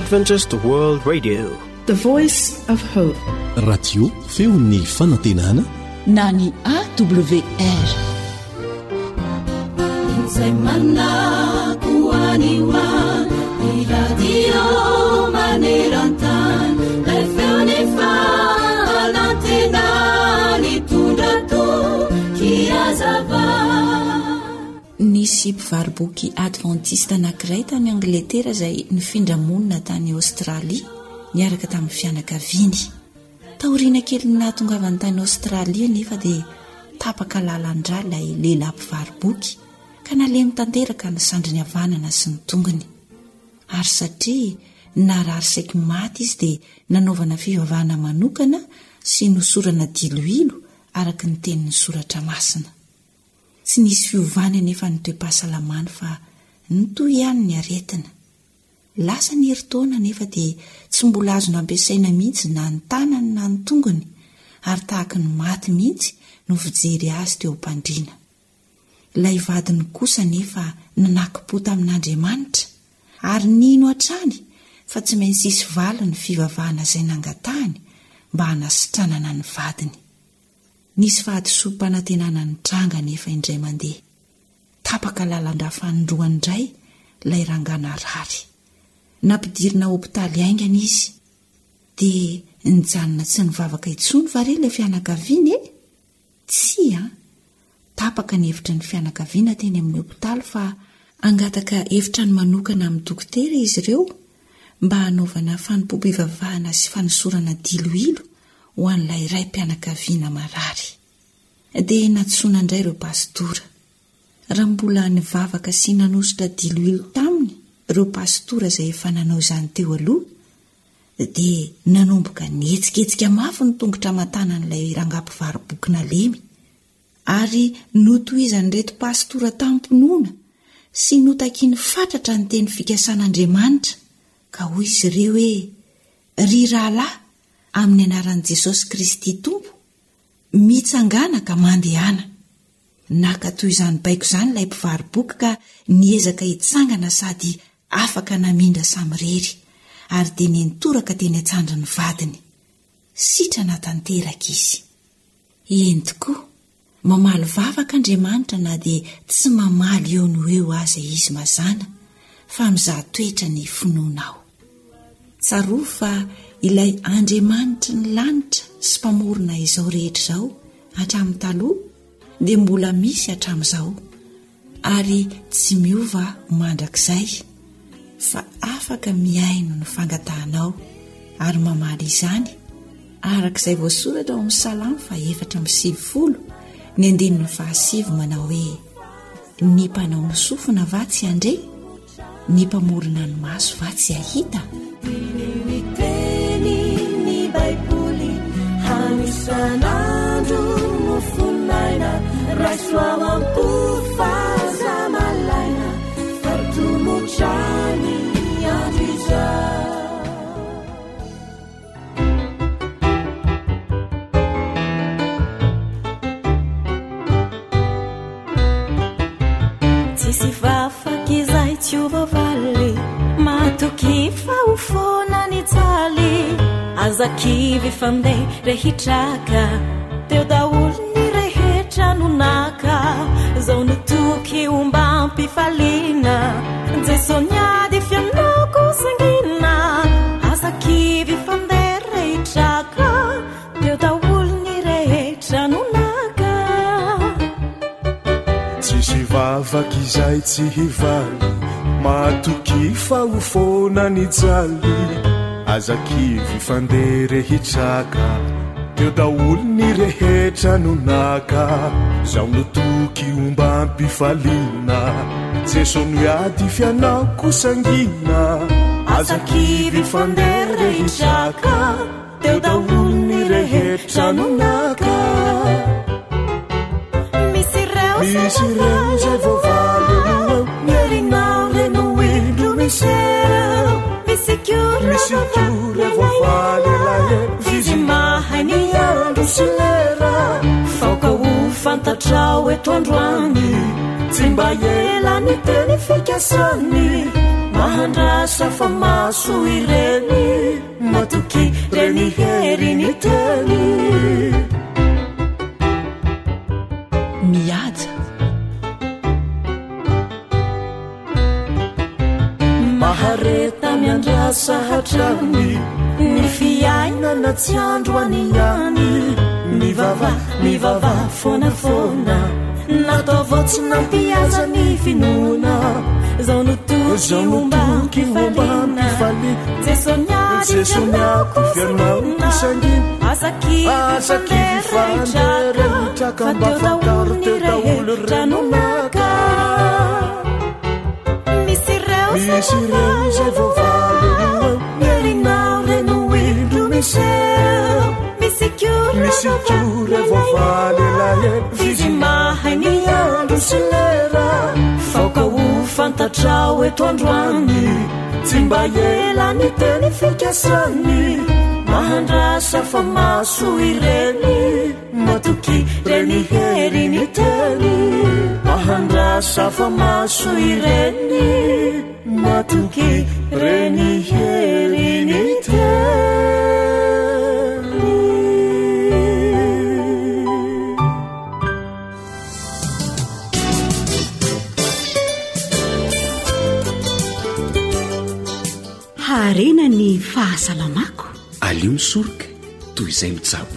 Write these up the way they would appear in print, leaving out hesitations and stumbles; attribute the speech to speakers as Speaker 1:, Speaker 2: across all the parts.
Speaker 1: Adventist World Radio,
Speaker 2: the voice of hope.
Speaker 3: Radio feon'ny fanantenana
Speaker 4: na ny AWR.
Speaker 5: Semana kuaniwa radio manerantan lefeonifa lantena litundato kiazava.
Speaker 4: Nisy mpivaroboky adventiste anankiray tany Angletera izay nifindra monina tany Aostralia niaraka tamin'ny fianakaviany. Taoriana kely nahatongavany tany Aostralia nefa dia tapaka lalandra ilay lehilahy mpivaroboky ka nalemy tanteraka ny sandriny havanana sy ny tongony. Ary satria narary saika maty izy dia nanaovana fivavahana manokana sy nosorana diloilo araka ny tenin'ny soratra masina. Tsy nisy fiovana nefa ny toe-pahasalamana fa nitoy ihany ny aretina. Lasa ny herintaona nefa dia tsy mbola azo nampiasaina mihitsy na ny tanany na ny tongony ary tahaka ny maty mihitsy no fijery azy teo am-pandriana. Ilay vadiny kosa nefa nanaky-po tamin'Andriamanitra ary nino hatrany fa tsy maintsy isy valo ny fivavahana izay nangatahany mba hanasitranana ny vadiny. Nisy fahadisom-panantenana ny tranga nefa indray mandeha. Tapaka lalandra fanindroany indray ilay rangana rary. Nampidirina hopitaly aingana izy dia nijanona tsy nivavaka intsony fa re ilay fianakaviany e? Tsy tapaka ny hevitra ny fianakaviana teny amin'ny hopitaly fa angataka hevitra ny manokana amin'ny dokotera izy ireo mba hanaovana fanompoam-pivavahana sy fanosorana diloilo ho an'ilay iray mpianakaviana marary. Dia natsoina indray ireo pastora. Raha mbola nivavaka sy nanositra diloilo taminy ireo pastora izay efa nanao izany teo aloha dia nanomboka nihetsiketsika mafy ny tongotra matanan'ilay rangampivaroboky nalemy ary notohizany reto pastora tampinoana sy notakiany fatratra ny teny fikasan'Andriamanitra ka hoy izy ireo hoe ry rahalahy amin'ny anaran'i Jesosy Kristy Tompo mitsangana ka mandehana. Naka toy izany baiko izany ilay mpivaroboky ka niezaka hitsangana sady afaka namindra samirery ary dia nentoraka teny an-tsandry ny vadiny. Sitrana tanteraka izy. Eny tokoa, mamaly vavaka Andriamanitra na dia tsy mamaly eo no eo aza izy mazana fa mizaha toetra ny finoanao. Tsaroa fa ilay Andriamanitra ny lanitra sy mpamorona izao rehetra izao hatramin'ny taloha dia mbola misy hatramin'izao ary tsy miova mandrakizay fa afaka miaino ny fangatahanao ary mamaly izany arak'izay voasoratra ao amin'ny Salamo 4:7 ny 9:7 manao hoe ny mpanao ny sofina va tsy andre, ny mpamorona ny maso va tsy ahita.
Speaker 5: Hanisanandro mofunaina rasoamampu fazamalaina fartumuchani andiza tsisifafakizahy tsiovavaly matokifa ufona ni tsali azakivy fandeha rehitraka teo daolo ny rehetra nonaka zao notoky ombam-pifaliana jesoniady fianoko sangina azakivy fandeha rehitraka teo daolo ny rehetra nonaka
Speaker 6: tsisy vavaky izay tsy hivaly matoky fa ufona ny jaly azakivy fandeha rehitraka teo daolo ny rehetra nonaka zao notoky ombam-pifaliana jesoniady fianako sangina azakivy fandeha rehitraka teo daolo ny rehetra nonaka. Misy reo zay voavaly eo mierinao reno indro miseo misy kura voavaly lahe vizy mahay ny andro sy lera faoka ho fantatrao eto androany tsy mba ela ny teny fikasany mahandrasa fa maso ireny matoky reny heriny teny
Speaker 2: mihaja
Speaker 6: mahareta miandrasa hatrany ny fiainana tsy andro any ihany mivava fonafoana natao vao tsy nampiaza ny finoana zao notoky momba mpifaliana jesoniako fianausangy asaky fanderaitraka fa teo daolo ny rehetra nomaka misy reo zay vovaly mierinao reno indro miseo misy kore vovaly lahe vizy mahay ny andro sy lera faoka ho fantatrao eto androany tsy mba elany teny fikasany mahandrasa fa maso ireny matoky reny heriny teny mahandrasa fa maso ireny matoky reny heriny teny
Speaker 2: harena ny fahasalamako
Speaker 3: alio misoroka toy izay mitsabo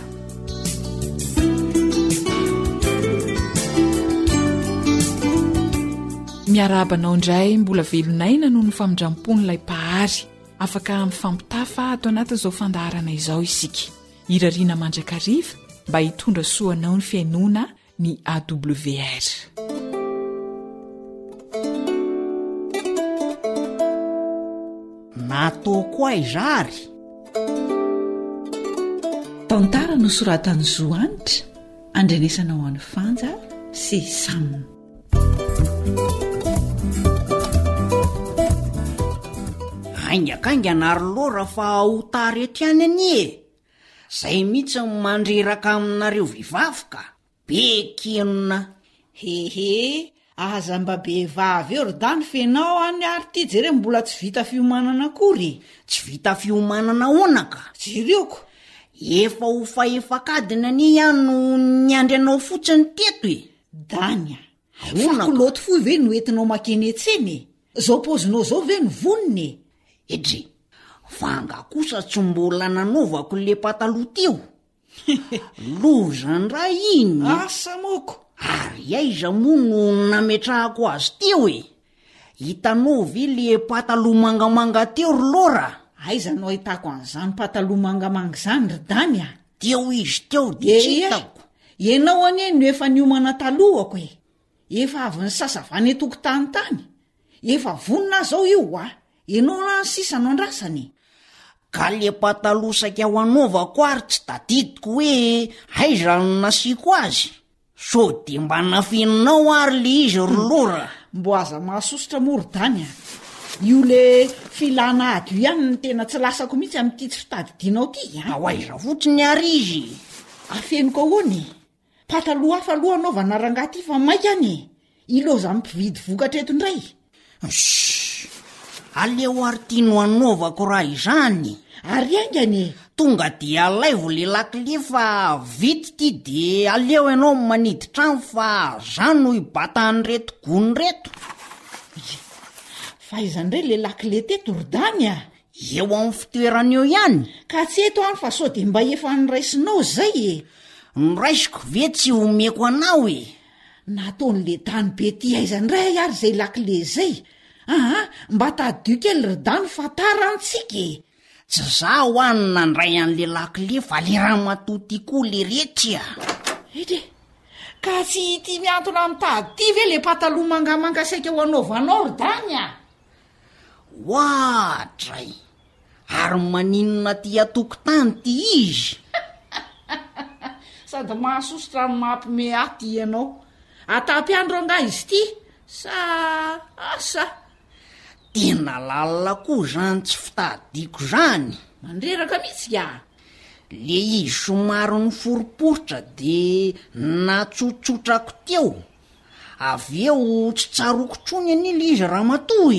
Speaker 1: miarabanao indray mbola velonaina noho ny famindrampon'ilay pahary afaka mifampitafa ato anatin'izao fandaharana izao isika irariana mandrakariva mba hitondra soanao ny fiainoana ny AWR.
Speaker 7: natao koa izary
Speaker 2: tantara no soratany Zoanitra andrenesana ho an'ny Fanja sy Sam.
Speaker 7: aingakaingana ary lora fa ho tarety any anie zay mihitsy mandreraka aminareo vivavy ka be kenona
Speaker 8: hehe aza mba be vavy eo rodany fenao any ary ty jere mbola tsy vita fiomanana akory
Speaker 7: tsy vita fiomanana onaka
Speaker 8: jireoko
Speaker 7: efa ho faefakadina any ihany no nyandry anao fotsiny teto e
Speaker 8: danya fakoloto foy ve no entinao makenetseny zao pozinao zao ve no voniny
Speaker 7: edre vanga kosa tsy mbola nanovako le pataloha teo lozandra iny
Speaker 8: asa moko
Speaker 7: ary aiza moa no nametrahako azy teo e hitanao ve le pataloha mangamanga teo ry lora
Speaker 8: aiza no ahitako an'izany pataloha mangamanga zany ry dany a
Speaker 7: teo izy teo de tsy hitako
Speaker 8: ianao anie no efa niomana talohako e efa avy ny sasavany etokotany tany efa vonina zao io a ianao na ny sisa no andrasany
Speaker 7: ka le pataloha saika ho anaovako ary tsy tadidiko hoe aiza no nasiako azy so de mba nafininao ary le izy ry lora
Speaker 8: mbo aza mahasositra morodany a io le filana ady ihany ny tena tsy lasako mihitsy amin'ity tsy fitadidianao ty
Speaker 7: ao aiza fotsiny ary izy
Speaker 8: afeniko ahoany pataloha hafa aloha anaovana rangaty fa maika any iloza mpividy vokatra eto indray
Speaker 7: aleo ary tiano anaovako raha izany
Speaker 8: ary aingany
Speaker 7: tonga de alaivo le lakile fa vity ty de aleo ianao manidy trano fa zany no hibatany reto gony reto
Speaker 8: fa izandray le lakile teto rodany a
Speaker 7: eo amin'ny fitoerana eo ihany
Speaker 8: ka tsy eto any fa so de mba efa nyraisinao zay e
Speaker 7: nyraisiko ve tsy omeko anao e
Speaker 8: nataon'le tany be ty aizandray ary zay lakile zay aha mba tadio kely rodany fa tarantsika
Speaker 7: tsy za ho any nandray an'le lakile fa le raha matoty koa le retry a
Speaker 8: ede ka tsy ty miantona mitady ty ve le pataloha mangamanga saika ho anaovanao rodany a
Speaker 7: ohatray ary maninona ty atokotany ty izy
Speaker 8: sady mahasositra ny mampime aty ianao atapyandro anga izy ty sa asa
Speaker 7: tena lalina koa zany tsy fitadiko zany
Speaker 8: mandreraka mihitsy a
Speaker 7: le izy somary ny foriporitra de natsotsotrako teo avy eo tsy tsarokotrony an'ila izy raha matoy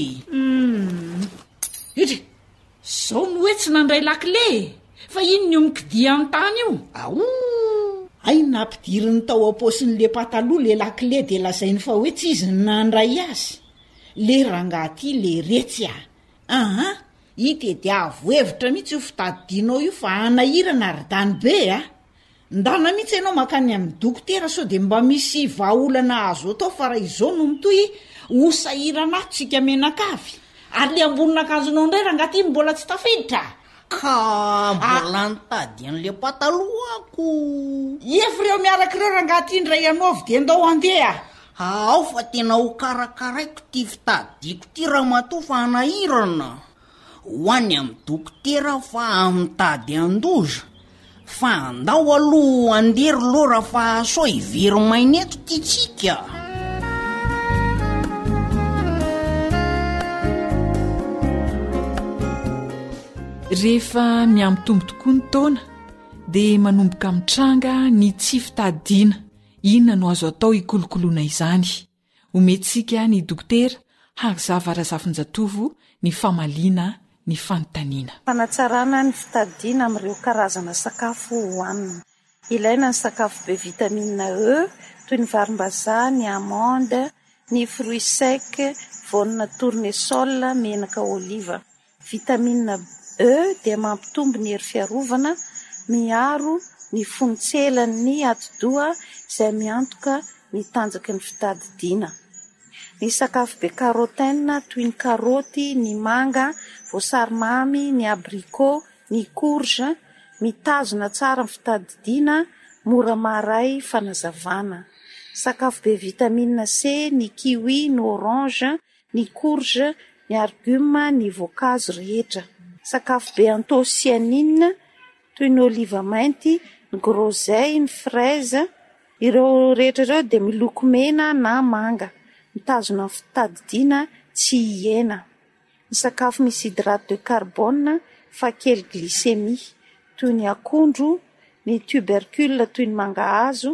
Speaker 8: itra zao no hoe tsy nandray lakile fa ino ny omikidia amin'ny tany io
Speaker 7: ao
Speaker 8: ay nampidiriny tao am-posin'le pataloha le lakile de lazainy fa hoe tsy izy nandray azy le rangaty le retsy aha ite de avohevitra mihitsy io fitadidinao io fa anahirana ardany be ndana mihitsy ianao makany amin'ny dokotera sao de mba misy vaolana azo atao fa raha izao no mitoy hosahirana tsika menakavy ary le ambonin'akanjonao indray rangaty mbola tsy tafiditra
Speaker 7: ka mbola nitady an'le pataloako
Speaker 8: efireo miaraka ireo rangaty indray ianaovy de ndao andeha
Speaker 7: ao fa tena ho karakaraiko ty fitadiko ty raha matoa fa anahirana ho any amin'ny dokotera fa mitady andoza fa andao aloha andery lora fa so ivery maineto ty tsika
Speaker 1: rehefa miamitombo tokoa ny taona dia manomboka mitranga ny tsy fitadiana inona no azo atao hikolokoloana izany omentsika ny dokotera hazavarazafinjatovo ny famaliana ny fanontaniana
Speaker 9: fanatsarana ny fitadiana amin'ireo karazana sakafo hohanina ilaina ny sakafo be vitamine E toy ny varimbazaha ny amande ny fruit sec voanina tournesol menaka oliva vitamine E dia mampitombo ny hery fiarovana miaro ny fontselan'ny atidoha izay miantoka ny tanjaky ny fitadidiana ny sakafo be karotène toy ny karoty ny manga voasary mamy ny abricot ny courge mitazona tsara ny fitadidiana mora maharay fanazavana sakafo be vitamine C ny kiwi ny orange ny courge ny argume ny voankazo rehetra sakafo be antocianine toy ny oliva mainty ny groseille ny fraise ireo rehetra ireo dia miloko mena na manga mitazona ny fitadidiana tsy hiena ny sakafo misy hydrate de carbone fa kely glycémie toy ny akondro ny tubercule toy ny mangahazo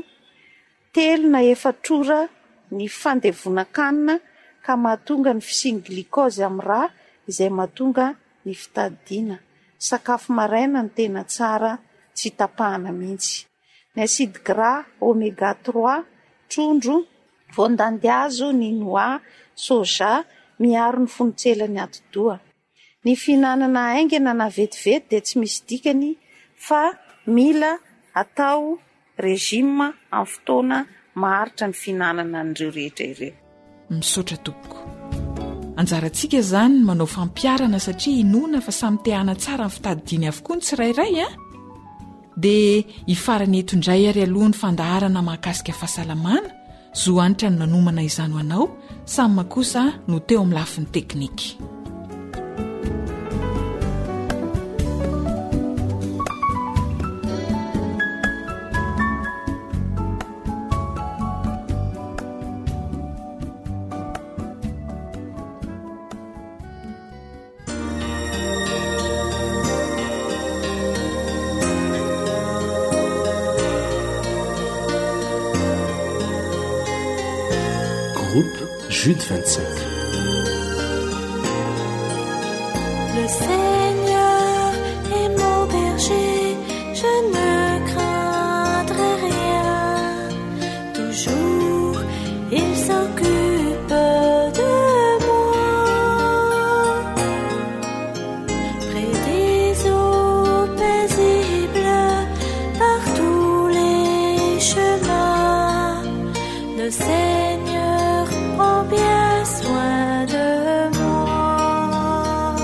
Speaker 9: telo na efatrora ny fandevona-kanina ka mahatonga ny fisiany glikôzy amin'ny rà izay mahatonga ny fitadidiana sakafo maraina ny tena tsara tsy tapahana mihitsy ny acide gras oméga 3 trondro voandandihazo ny noix soja miaro ny fonontselany atidoha ny fihinanana aingana na vetivety dia tsy misy dikany fa mila atao régime amin'ny fotoana maharitra ny fihinanana an'ireo rehetra ireo
Speaker 1: misaotra tompoko anjarantsika izany manao fampiarana satria inona fa samy tehana tsara ny fitadidiany avokoa ny tsirairay dia hifarany eto indray ary aloha ny fandaharana mahakasika fahasalamana zo anitra ny nanomana izany ho anao samy makosa no teo amin'ny lafin'ny teknika
Speaker 3: Groupe Jude 25.
Speaker 5: Le Seigneur est mon berger, je ne craindrai rien. Toujours il s'occupe de moi. Près des eaux paisibles, par tous les chemins, le Seigneur prends bien soin de moi.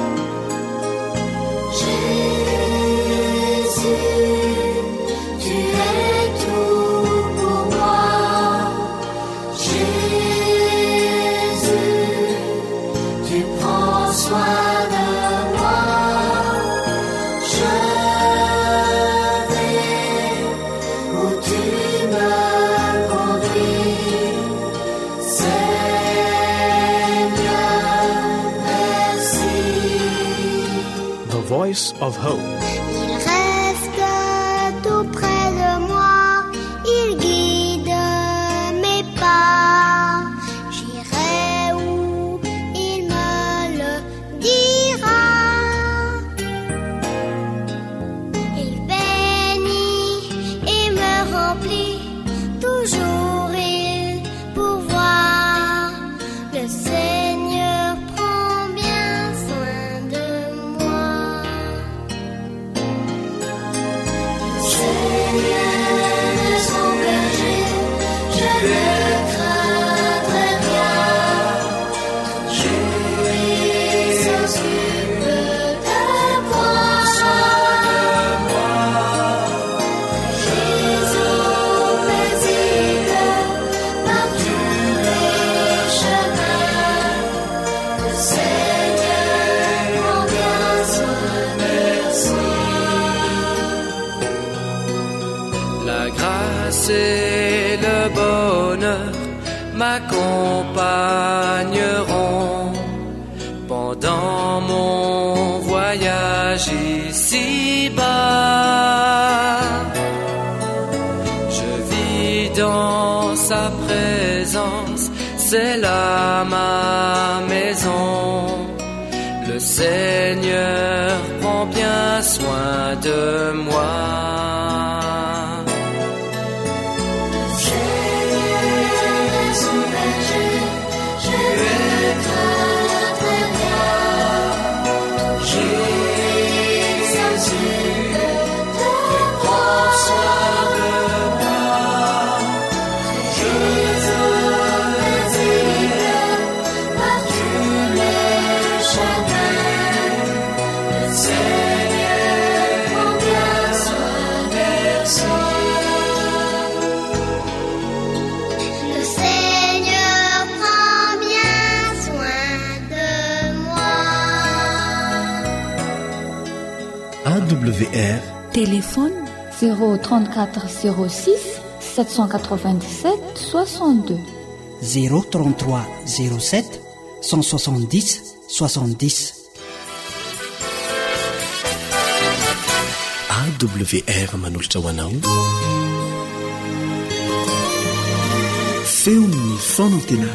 Speaker 5: Jésus, tu es tout pour moi. Jésus, tu prends soin de moi. Je vais où tu me conduis.
Speaker 3: The Voice of Hope.
Speaker 10: Il reste tout près de moi, il guide mes pas.
Speaker 11: et le bonheur m'accompagneront pendant mon voyage ici-bas. Je vis dans sa présence, c'est là ma maison. Le Seigneur prend bien soin de moi.
Speaker 3: AWR.
Speaker 12: Téléphone 034 06 797 62
Speaker 13: 033 07 170 70.
Speaker 3: AWR manolotra ho anao feon'ny fonantena.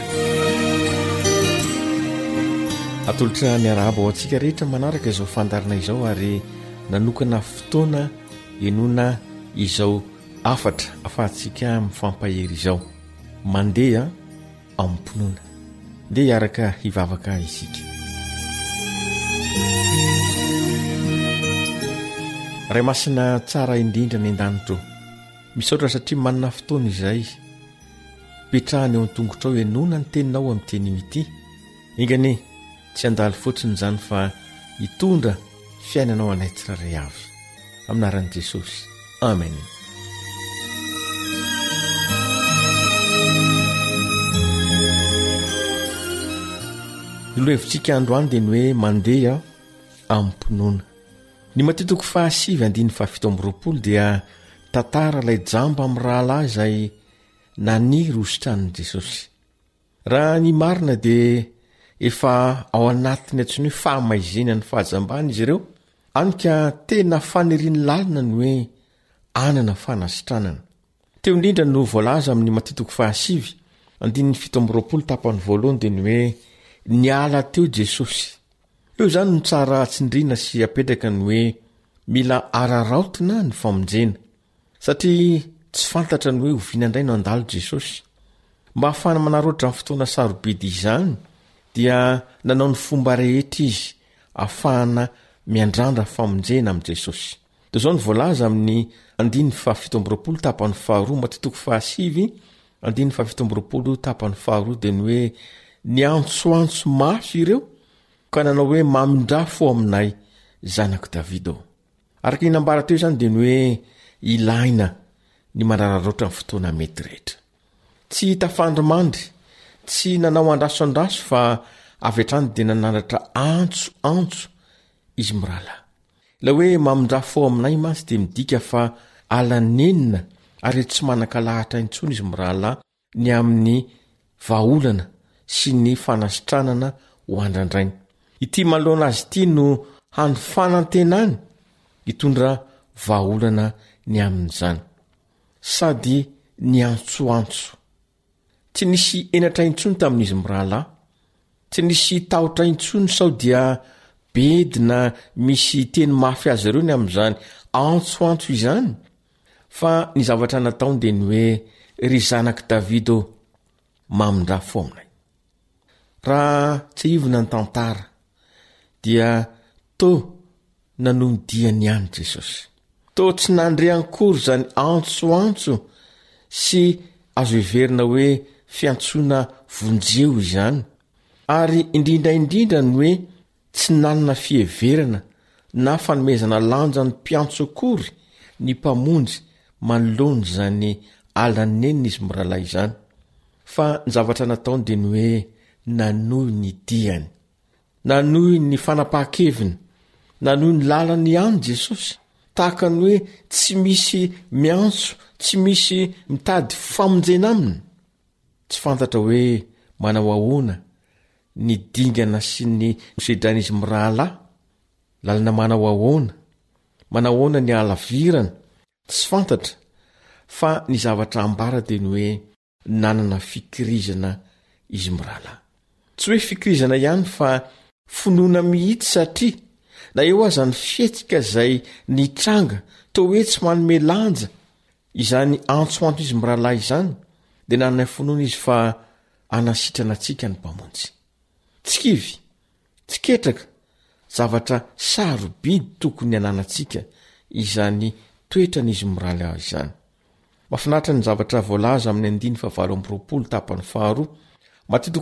Speaker 3: Atolotra ny arabo ao antsika rehetra manaraka izao fandarina izao ary nanokana fotoana enona izao afatra afahantsika mifampahery izao mandeha ampinoana dia hiaraka hivavaka isika. Ray masina tsara indrindra ny an-danitro misaotra satria manana fotoana izay petrahany eo an-tongotra ao enona ny teninao amin'ny teny mity ingany tsy andalo fotsiny izany fa hitondra fiainanao anay tsiraray avy aminaran'i Jesosy, amen. Ny lohevitsika androany dia ny hoe mandeha ampinoana. Ny matitoko 7:7 dia tantara ilay jamba amin'ny rahalahy izay naniry hositran'i Jesosy. Raha ny marina dia efa ao anatiny atsiny hoe fahamaizena ny fahajambana izy ireo, anika tena faniriany lalina ny hoe anana fanasitranana. Teo indrindra no voalaza amin'ny matitoko 7:7 tapany voalohany dia ny hoe niala teo Jesosy. Eo izany no tsara tsindriana sy apetraka ny hoe mila araraotina ny famonjena satria tsy fantatra ny hoe oviana indray no andalo Jesosy. Mba hafana manaroatra amin'ny fotoana sarobidy izany dia nanao ny fomba rehetra izy ahafahana miandrandra famonjena amin'i Jesosy. Dia izao ny voalaza amin'ny 7:7 tapany faharoa matitoko 7:7 tapany faharoa dia ny hoe niantsoantso mafy ireo ka nanao hoe mamindra fo aminay zanako Davida. Araka ny nambara teo izany dia ny hoe ilaina ny manararoatra amin'ny fotoana mety rehetra. Tsy tafandrimandry, tsy nanao andrasoandraso fa avy hatrany dia nanandratra antso izy mirahalahy. La hoe mamindra fo aminay mantsy dia midika fa alanenina ary tsy manan-kalahatra intsony izy mirahalahy ny amin'ny vahaolana sy ny fanasitranana ho andrandrainy. Ity manoloana azy ity no hanyfanantenany hitondra vahaolana ny amin'izany sady ny antsoantso. Tsy nisy enatra intsony tamin'izy mirahalahy, tsy nisy tahotra intsony sao dia bedina misy teny mafy azy ireo ny amin'izany antsoantso izany, fa ny zavatra nataony dia ny hoe ry zanak'i Davida mamindra fo aminay. Raha tsy ivona ny tantara dia to nanodiany ihany Jesosy. To tsy nandreankory zany antsoantso sy azo heverina hoe fiantsoana vonjeo izany. Ary indrindraindrindra ny hoe tsy nanana fiheverana na fanomezana lanja ny mpiantso akory ny mpamonjy manoloany zany alanenina izy mirahalahy izany. Fa ny zavatra nataony dia ny hoe nanohy ny diany, nanohy ny fanapahan-keviny, nanohy ny lalany ihany Jesosy tahaka ny hoe tsy misy miantso tsy misy mitady famonjena aminy tsy fantatra hoe manao ahoana ny dingana sy ny sedranizy mirahalahy lalina manao ahoana ny alavirana tsy fantatra fa ny zavatra ambara dia ny hoe nanana fikirizana izy mirahalahy tsy hoe fikirizana ihany fa finoana mihitsy satria na eo azany fihetsika izay ny tranga to hoe tsy manome lanja izany antsoanto izy mirahalahy izany dia nanana finoana izy fa anasitrana antsika ny mpamonjy tsikivy tsiketraka zavatra sarobidy tokony ananantsika izany toetran'izy mirahalahy izany mafinatra ny zavatra voalaza amin'ny 7 tapany 2 matitoko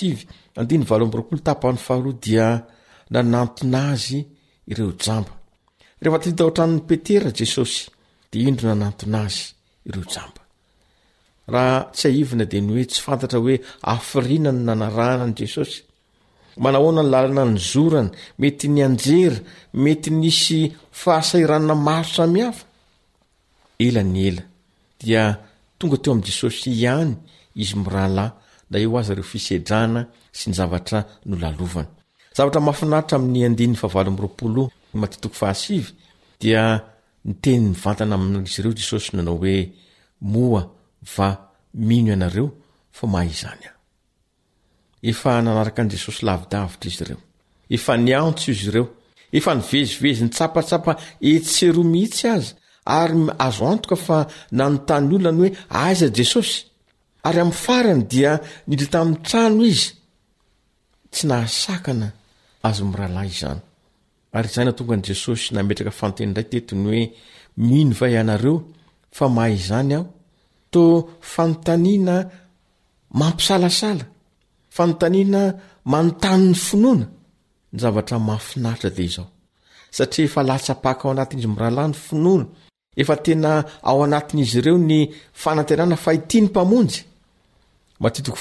Speaker 3: 5 tapany 2 dia nanantona azy ireo jamba rehefa tita oatran'ny petera Jesosy dia indro nanantona azy ireo jamba raha tsy aivina dia ny hoe tsy fantatra hoe afirina ny nanarahana an' Jesosy manahoana ny lalana ny zorana mety ny anjera mety nisy fahasairanana maro samihafa ela ny ela dia tonga teo amin'i Jesosy ihany izy mirahalahy da eo azy ireo fisedrana sy ny zavatra nolalovana zavatra mafinaritra amin'ny 7 matitoko 5 dia ny teny mivantana amin'izy ireo Jesosy nanao hoe moa va mino ianareo fa mahizany aho efa nanaraka an' Jesosy lavidavitra izy ireo efa niantso izy ireo efa nivezivezy ny tsapatsapa etseroa mihitsy azy ary azo antoka fa nanontany olona ny hoe aiza Jesosy ary amin'ny farany dia nidra tamin'ny trano izy tsy nahasakana azo mirahalahy izany ary izay na tonga an' Jesosy nametraka fanteny indray tetiny hoe mino va ianareo fa mahizany aho to fanontaniana mampisalasala fanontaniana manontany ny finoana ny zavatra mahafinaritra dia izao satria efa latsapaka ao anatin'izy mirahalahy ny finoana efa tena ao anatin'izy ireo ny fanantenana fahitiany mpamonjy matitoko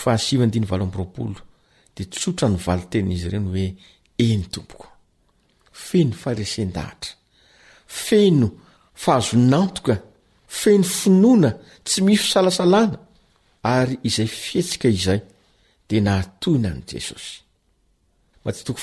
Speaker 3: 5 dia tsotra ny valiten'izy ireo ny hoe eny tompoko feno faresen-dahatra feno fahazonantoka feno finoana tsy misy fisalasalana ary izay fihetsika izay dia nahatoina an' Jesosy matitoko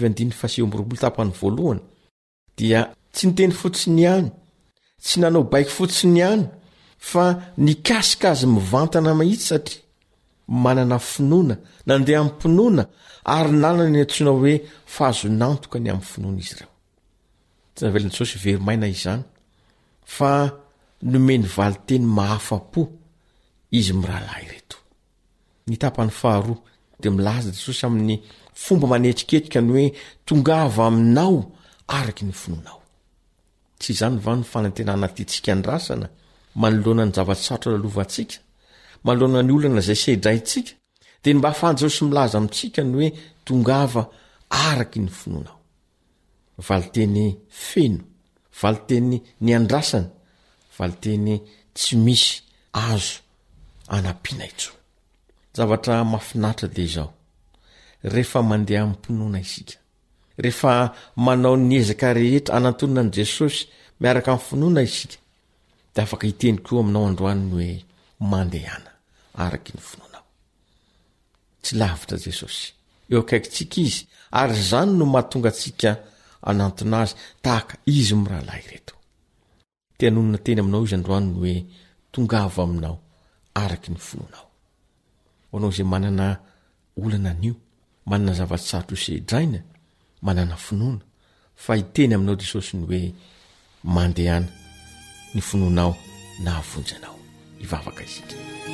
Speaker 3: 5 tapany 1 dia tsy niteny fotsiny ihany tsy nanao baiky fotsiny ihany fa nikasika azy mivantana mahitsy satria manana finoana nandeha amin'ny mpinoana ary nanana ny antsoina hoe fahazonantoka ny amin'ny finoana izy ireo tsy navelon'i Jesosy verimaina izany fa nomeny valiteny mahafa-po izy mirahalahy reto ny tapany 2 dia milaza Jesosy amin'ny fomba manetriketrika ny hoe tongava aminao araky ny finoanao tsy izany va ny fanantenana titsika ny rasana manoloana ny zavatsarotra lalovantsika manoloana ny olana izay sedraintsika dia ny mba ahafahan Jesosy milaza amintsika ny hoe tongava araky ny finoanao valiteny feno valiteny ny andrasana valiteny tsy misy azo anampiana itso zavatra mafinaritra dia izao rehefa mandeha amin'ny mpinoana isika rehefa manao ny ezaka rehetra anantonana an' Jesosy miaraka amin'ny finoana isika dia afaka hiteny koa aminao androaniny hoe mandehana araky ny finoanao tsy lavitra Jesosy eo akaikintsika izy ary izany no mahatonga antsika anantona azy tahaka izy mirahalahy reto tianonona teny aminao izy androaniny hoe tongava aminao araky ny finoanao hoanao izay manana olana anio manana zavatsarotra sedraina manana finoana fa hiteny aminao Jesosy ny hoe mandehana ny finoanao na havonjanao ivavaka isika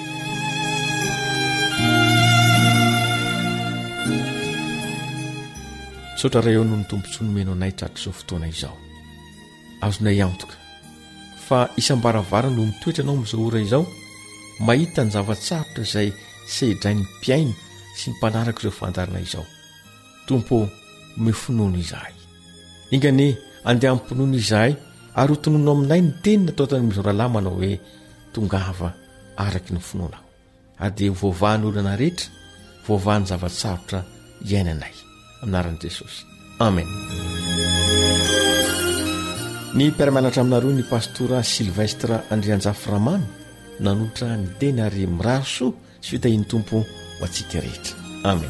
Speaker 3: sotra ray eo noho ny tompontsy nomeno anay tratr' izao fotoana izao azonay antoka fa isam-baravara no mitoetra anao amin'izao ora izao mahita ny zavatsarotra izay sedrainy mpiaina sy ny mpanaraka izao fandarana izao tompo mifinoana izahay ingane andeha amin'nympinoana izahay ary ho tonono aminay ny teny natao tany mizoralahy manao hoe tongava araky ny finoanao ary dia voavahan'ny olana rehetra voavahan'ny zavatsarotra iainanay aminaran'i Jesosy amen ny mpiaramianatra aminaroa ny pastora silvestre andrianjaframamy nanotra ny teny ary miraro soa sy fitahiny tompo ho antsika rehetra amen.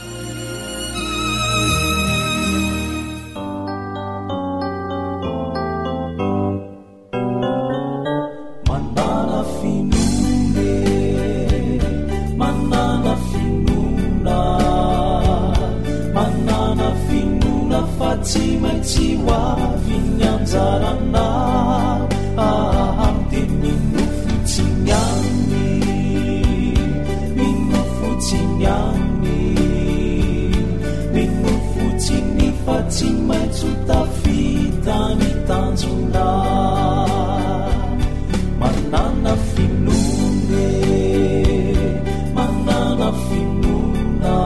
Speaker 5: Tsy maintsy hoavy ny anjarana dia minofotsiny any minofotsiny any minofotsiny fa tsy maintsy tafita ny tanjona manana finone manana finona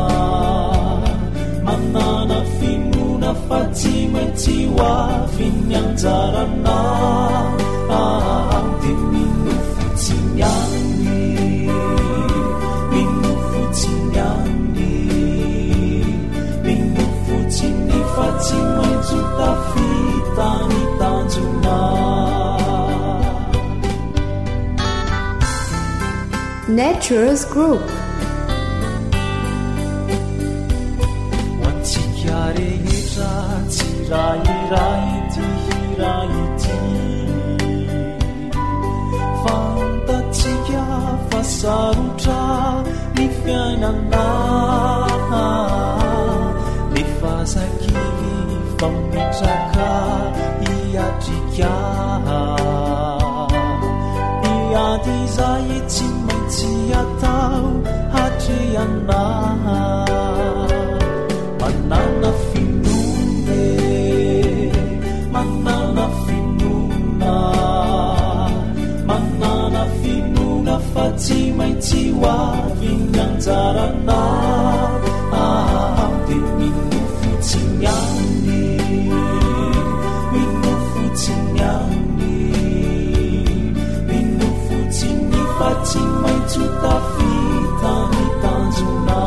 Speaker 5: manana finona fa tsy maintsy hoavy ny anjarana dia minofotsiny any minofotsiny any minofotsiny fa tsy maintsy tafita ny tanjona.
Speaker 14: Nature's Group
Speaker 5: rehetra tsirairay ity hiray ity fantatsika fa sarotra ny fiainana nefa zakivy fa mitraka hiatrika iady izay tsy maintsy atao hatreana manana finone manana finona manana finona fa tsy maintsy hoavy ny anjarana dia minofotsiny any minofotsiny any minofotsiny fa tsy maintsy tafita ny tanjona.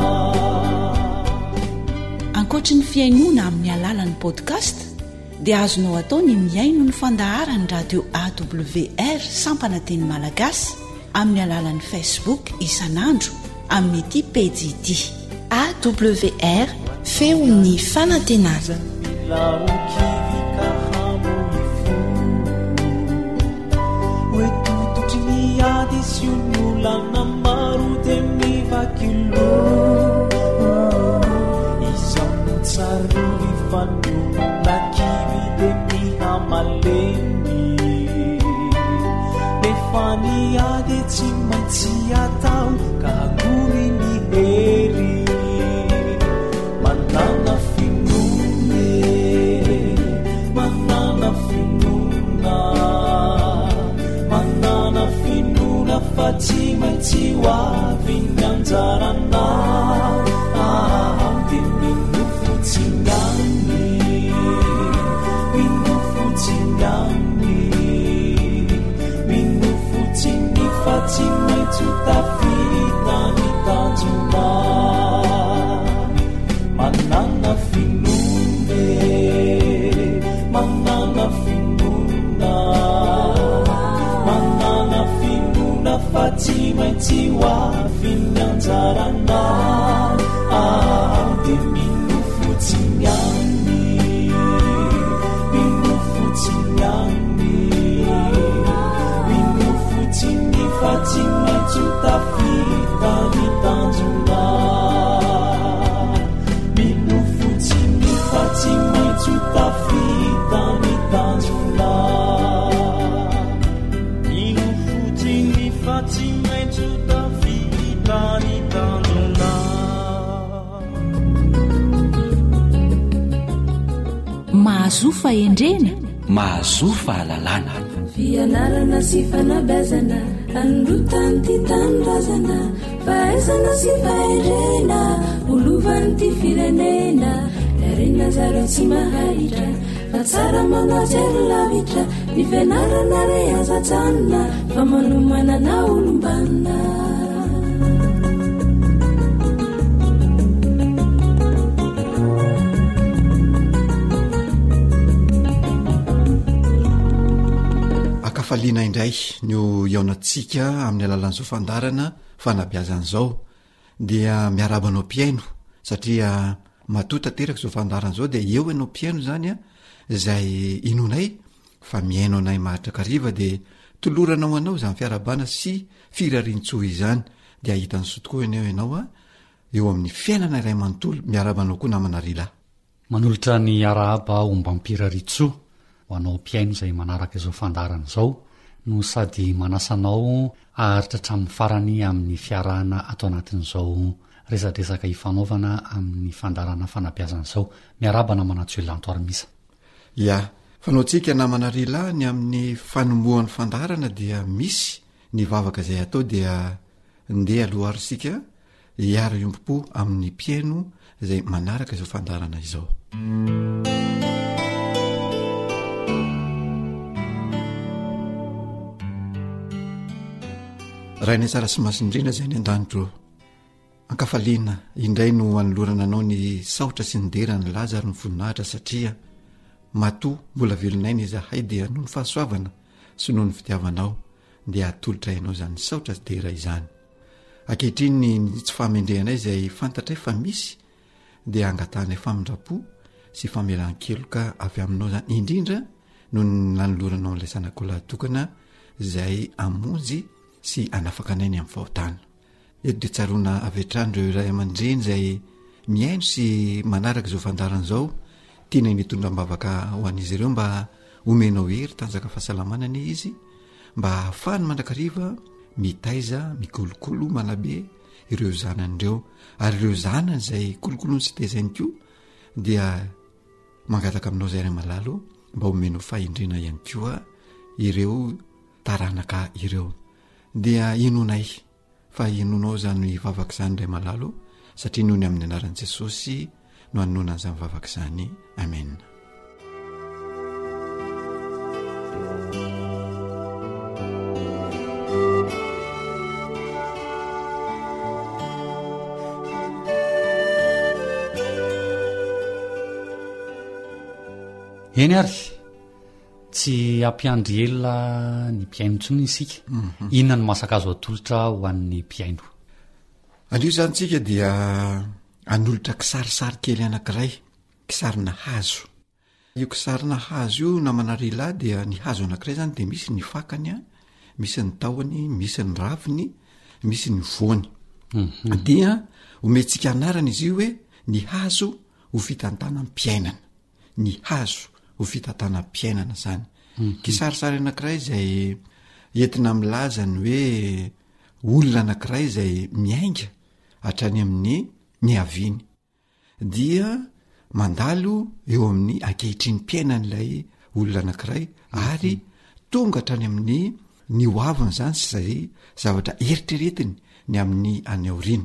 Speaker 2: Ankoatra ny fiainoana amin'ny alalan'ny podcast dia azonao atao ny miaino ny fandaharany radio AWR sampana teny malagasy amin'ny alalan'ny Facebook isanandro amin'ny ity pejy ity AWR feon'ny fanantenana.
Speaker 5: Oetototry miady sy ololana maro dia mivakilo sarory fanona kivy dia mihamalemy nefa niady tsy maintsy atao ka hagony ny hery manana finone manana finona manana finona fa tsy maintsy hoavy ny anjarana dia minofotsiny any minofotsiny any minofotsiny fa tsy maintsy tafita ny tanjona manana finone manana finona manana finona fa tsy maintsy hoavy ny anjarana dia minofotsiny any minofotsiny any minofotsiny fa tsy maintsy tafita ny tanjona minofotsiny fa tsy maintsy tafita ny tanjona minofotsiny fa tsy maintsy tafita ny tanjona.
Speaker 2: Mahazofa endrena
Speaker 13: mahazofa alalana
Speaker 6: fianarana sy fanabazana androtany ty tanindrazana fahaizana sy fahendrena olovany ty firenena darena zareo tsy mahahitra fa tsara manajery lavitra ny fianarana re azatsanina fa manomanana olombanina.
Speaker 15: indraindray no iaonatsika amin'ny alalan'izao fandarana fanabiazan'izao dia miarabanao mpiaino satria matoa tanteraka zao fandarana zao dia eo ianao mpiaino zany a zay inonay fa miaino anay mahatrakariva dia toloranao anao zany fiarabana sy firarintsoa izany dia ahitany sotokoa eneo ianao a eo amin'ny fiainana iray manontolo miarabanao koa namana rila
Speaker 16: manolotra ny arahaba omba mpiraritsoa ho anao mpiaino izay manaraka izao fandarana izao no sady manasanao aharitra hatramin'ny farany amin'ny fiarahana atao anatin'izao resadresaka hifanaovana amin'ny fandarana fanabiazan'izao miarabana manatsoelanto arymisa
Speaker 15: ia fanaontsika namana rila ny amin'ny fanombohan'ny fandarana dia misy ny vavaka izay atao dia ndeha aloha arysika hiara iompo amin'ny mpiaino izay manaraka izao fandarana izao raha ny tsara sy masindrina izay ny an-danitro ankafaliana indray no anolorana anao ny saotra sy nidera ny lazary ny voninahitra satria matoa mbola velonay ny zahay dia noho ny fahasoavana sy noho ny fitiavanao dia atolotra ianao zany saotra sy dera izany ankehitriny ny tsy fahamendrehanay izay fantatray fa misy dia angatanay famindrapo sy famelan-keloka avy aminao zany indrindra no nanoloranao n'ilay sanakolatokana izay amonjy sy anafaka anay ny amin'ny fahotana eto dia tsaroana avetrandreo iray aman-dreny izay miaino sy manaraka izao fandarana izao tiana nytondram-bavaka ho an'izy ireo mba omenao hery tanjaka fahasalamanany izy mba hahafahany mandrakariva mitaiza mikolokolo malabe ireo zanan'ireo ary ireo zanany izay kolokolony sy tezainy koa dia mangataka aminao zay ray malalo mba omenao fahindrina ihany koa ireo taranaka ireo dia inonay fa inonao zany vavaka izany ray malalo satria noho ny amin'ny anaran'i Jesosy no anonana izany vavaka izany amen
Speaker 16: eny ary tsy ampiandry elona ny mpiaino ntsony isika inona ny masaka azo atolotra ho an'ny mpiaino
Speaker 15: anio zany tsika dia anolotra kisarisary kely anankiray kisarina hazo io kisarina hazo io namana rila dia ny hazo anankiray zany dia misy ny fakany a misy ny tahony misy ny raviny misy ny voany dia omentsika anarana izy io hoe ny hazo ho fitantana mpiainana ny hazo ho fitatana mpiainana zany kisarisary anankiray izay entina milaza ny hoe olona anankiray izay miainga hatrany amin'ny ny aviny dia mandalo eo amin'ny ankehitriny mpiainan'ilay olona anankiray ary tonga hatrany amin'ny ny hoaviny zany sy zay zavatra eritreretiny ny amin'ny anyaoriny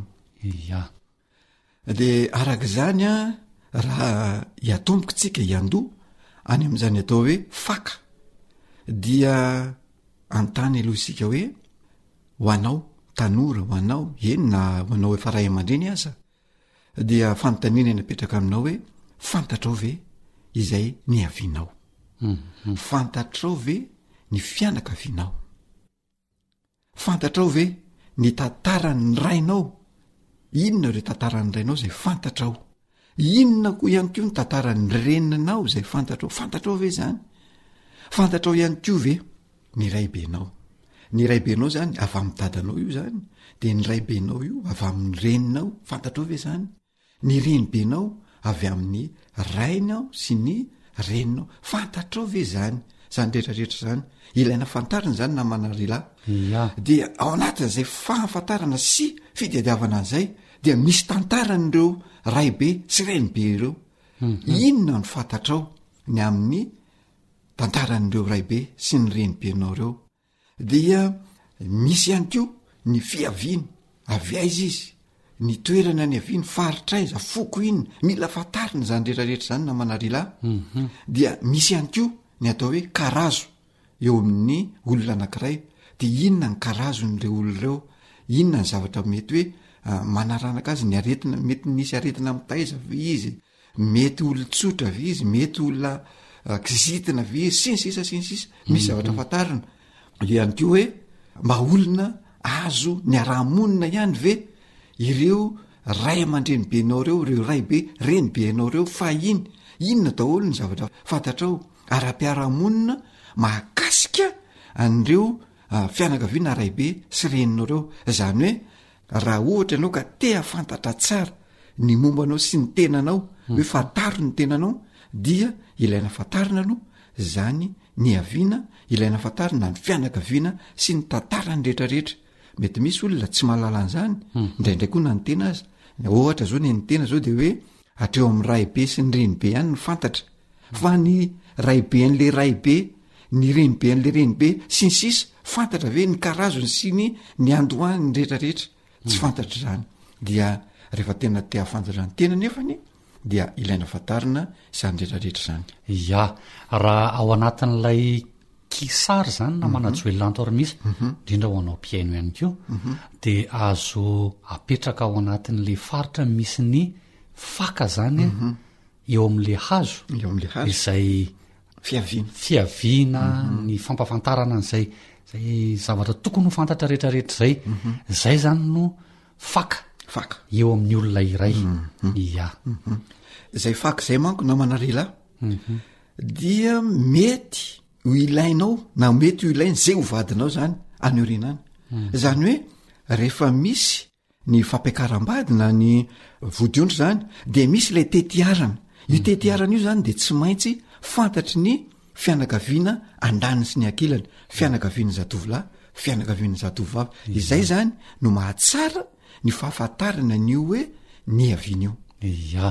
Speaker 15: dia araka izany a raha hiatomboka tsika hiandoha any amin'izany atao hoe faka dia antany aloha isika hoe ho anao tanora ho anao eny na hoanao efa ray aman-dreny aza dia fanontaniana ny apetraka aminao hoe fantatrao ve izay ny avinao fantatrao ve ny fianakavinao fantatrao ve ny tantarany rainao inona ireo tantarany rainao zay fantatrao inona koa ihany koa ny tantarany reninao zay fantatrao ve zany fantatrao ihany koa ve ny raibenao ny raibenao zany avy amin'ny dadanao io zany dia ny raibenao io avy amin'ny reninao fantatrao ve zany ny renibenao avy amin'ny rainao sy ny reninao fantatrao ve zany zany rehetrarehetra zany ilaina fantarana zany namana rila dia ao anatin'izay fahafantarana sy fidiadiavana an'izay dia misy tantaran'ireo raibe sy renibe ireo inona no fantatrao ny amin'ny tantaran'ireo raibe sy ny renibenao ireo dia misy ihany koa ny fiaviany avy aiza izy ny toerana ny aviany faritraiza foko inona mila fantarina zany rehetrarehetra zany namana rila dia misy ihany koa ny atao hoe karazo eo amin'ny olona anankiray dia inona ny karazon'ireo olona ireo inona ny zavatra mety hoe manaranaka azy ny aretina mety nisy aretina mitaiza ve izy mety olon-tsotra ve izy mety olona kizitina ve izy sinsisa misy zavatra fantarina ihany ko hoe mba olona azo ny arahamonina ihany ve ireo ray aman-dreny be anao reo reo ray be reny be anao reo fa inona daholo ny zavatra fantatrao ara-piarahamonina mahakasika an'ireo fianakaviana ray be sy reninao reo. Zany hoe raha ohatra ianao ka te hafantatra tsara ny mombanao sy ny tenanao hoe fantaro ny tenanao dia ilaina fantarina no zany ny aviana ilaina fantarina ny fianakaviana sy ny tantarany rehetrarehetra. Mety misy olona tsy mahalala an'izany indraindray koa na ny tena azy ohatra zao ny tena zao de hoe atreo amin'ny ray be sy ny reny be ihany ny fantatra fa ny ray be an'le ray be ny reny be an'le reny be sy ny sisa fantatra ve ny karazony sy ny andohany rehetrarehetra tsy fantatra zany. Dia rehefa tena te hafantatra ny tena nefany dia ilaina fantarina izany rehetrarehetra zany.
Speaker 16: Ya, raha ao anatin'ilay kisary zany na manajoelantor misy indrindra ho anao mpiaino ihany ko de azo apetraka ao anatin'le faritra misy ny faka zany eo amin'le hazo izay fiaviana ny fampafantarana an'izay zavatra tokony ho fantatra rehetrarehetra zay zany no faka eo amin'ny olona iray. Ya
Speaker 15: zay faka zay manko na manarela dia mety ho ilainao na mety ho ilainy zay hovadinao zany anyorinany. Zany hoe rehefa misy ny fampiakaram-bady na ny vodiondro zany de misy ilay tetiarana io tetiarana io zany de tsy maintsy fantatry ny fianakaviana andany sy ny ankilany fianakaviana zatovolahy fianakaviana zatovavy izay zany no mahatsara ny fahafantarana n'io hoe ny aviana io.
Speaker 16: Ya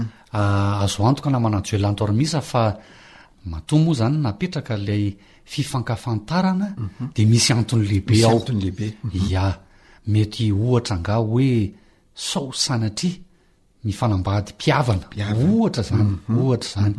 Speaker 16: azo antoka na manajoelantor misa fa matoa moa zany napetraka ilay fifankafantarana de misy antony lehibe ao. Ya mety ohatra nga hoe sao sanatry mifanambady mpiavana ohatra zany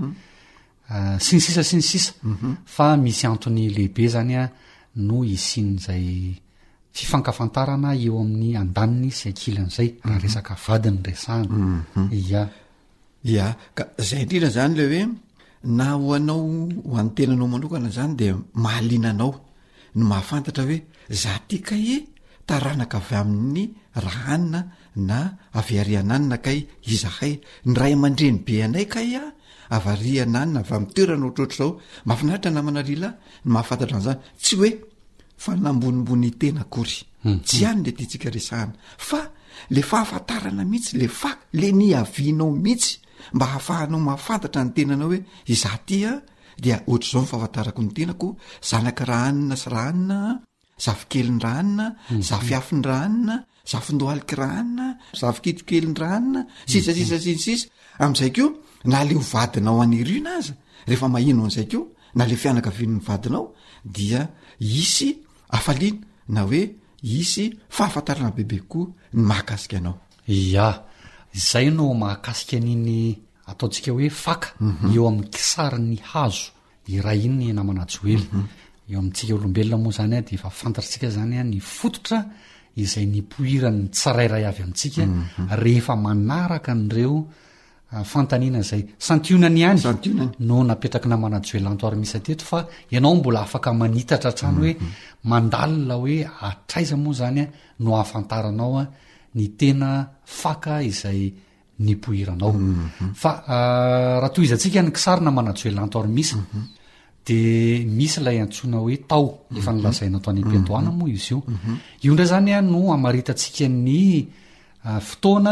Speaker 16: sy ny sisa fa misy antony lehibe zany a no isin'izay fifankafantarana eo amin'ny andaniny sy ankilan'izay raha resaka vadiny resahana.
Speaker 15: Ya ka zay indrindra zany le hoe na ho anao ho an'ny tenanao manokana zany de mahalinanao no mahafantatra hoe za ty ka taranaka avy amin'ny rahanina na avy ariananina kay izahay ny ray aman-dreny be anay kay avy ariananina avy amin'ny toerana ohatroatra zao mahafinaritra na manarila ny mahafantatra an'izany tsy hoe fa nambonimbony tena akory tsy hany le tiatsika resahana fa le fahafantarana mihitsy le faka le ny avianao mihitsy mba hahafahanao mahafantatra ny tenanao hoe iza tya dia ohatra zao mifahafantarako ny tenako zanaka rahanina sy rahanina zafikelyny rahanina zafiafiny rahanina zafindoaliky rahanina zafikitokelyny rahanina sisa am'izay keo na le hovadinao anirina aza rehefa mahino an'izay keo na le fianakavian'ny vadinao dia isy afaliana na hoe isy fahafantarana bebe koa ny mahakasika anao.
Speaker 16: Ya izay no mahakasika an'iny ataontsika hoe faka eo amin'ny kisariny hazo iray iny namanajoely eo amintsika olombelona moa zany de efa fantatritsika zany ny fototra izay nipoirany tsirairay avy amintsika rehefa manaraka an'ireo fantanina zay santionany ihany no napetraka namanajoelantor misy ateto fa ianao mbola afaka manitatra trano hoe mandalina hoe atraiza moa zany no ahafantaranao ny tena faka izay nipoiranao. Fa raha toy izatsika ny kisarina manajoelantor misy de misy ilay antsoina hoe tao efa nilazaina tao any am-piandohana moa izy io ndray zany no amaritatsika ny fotoana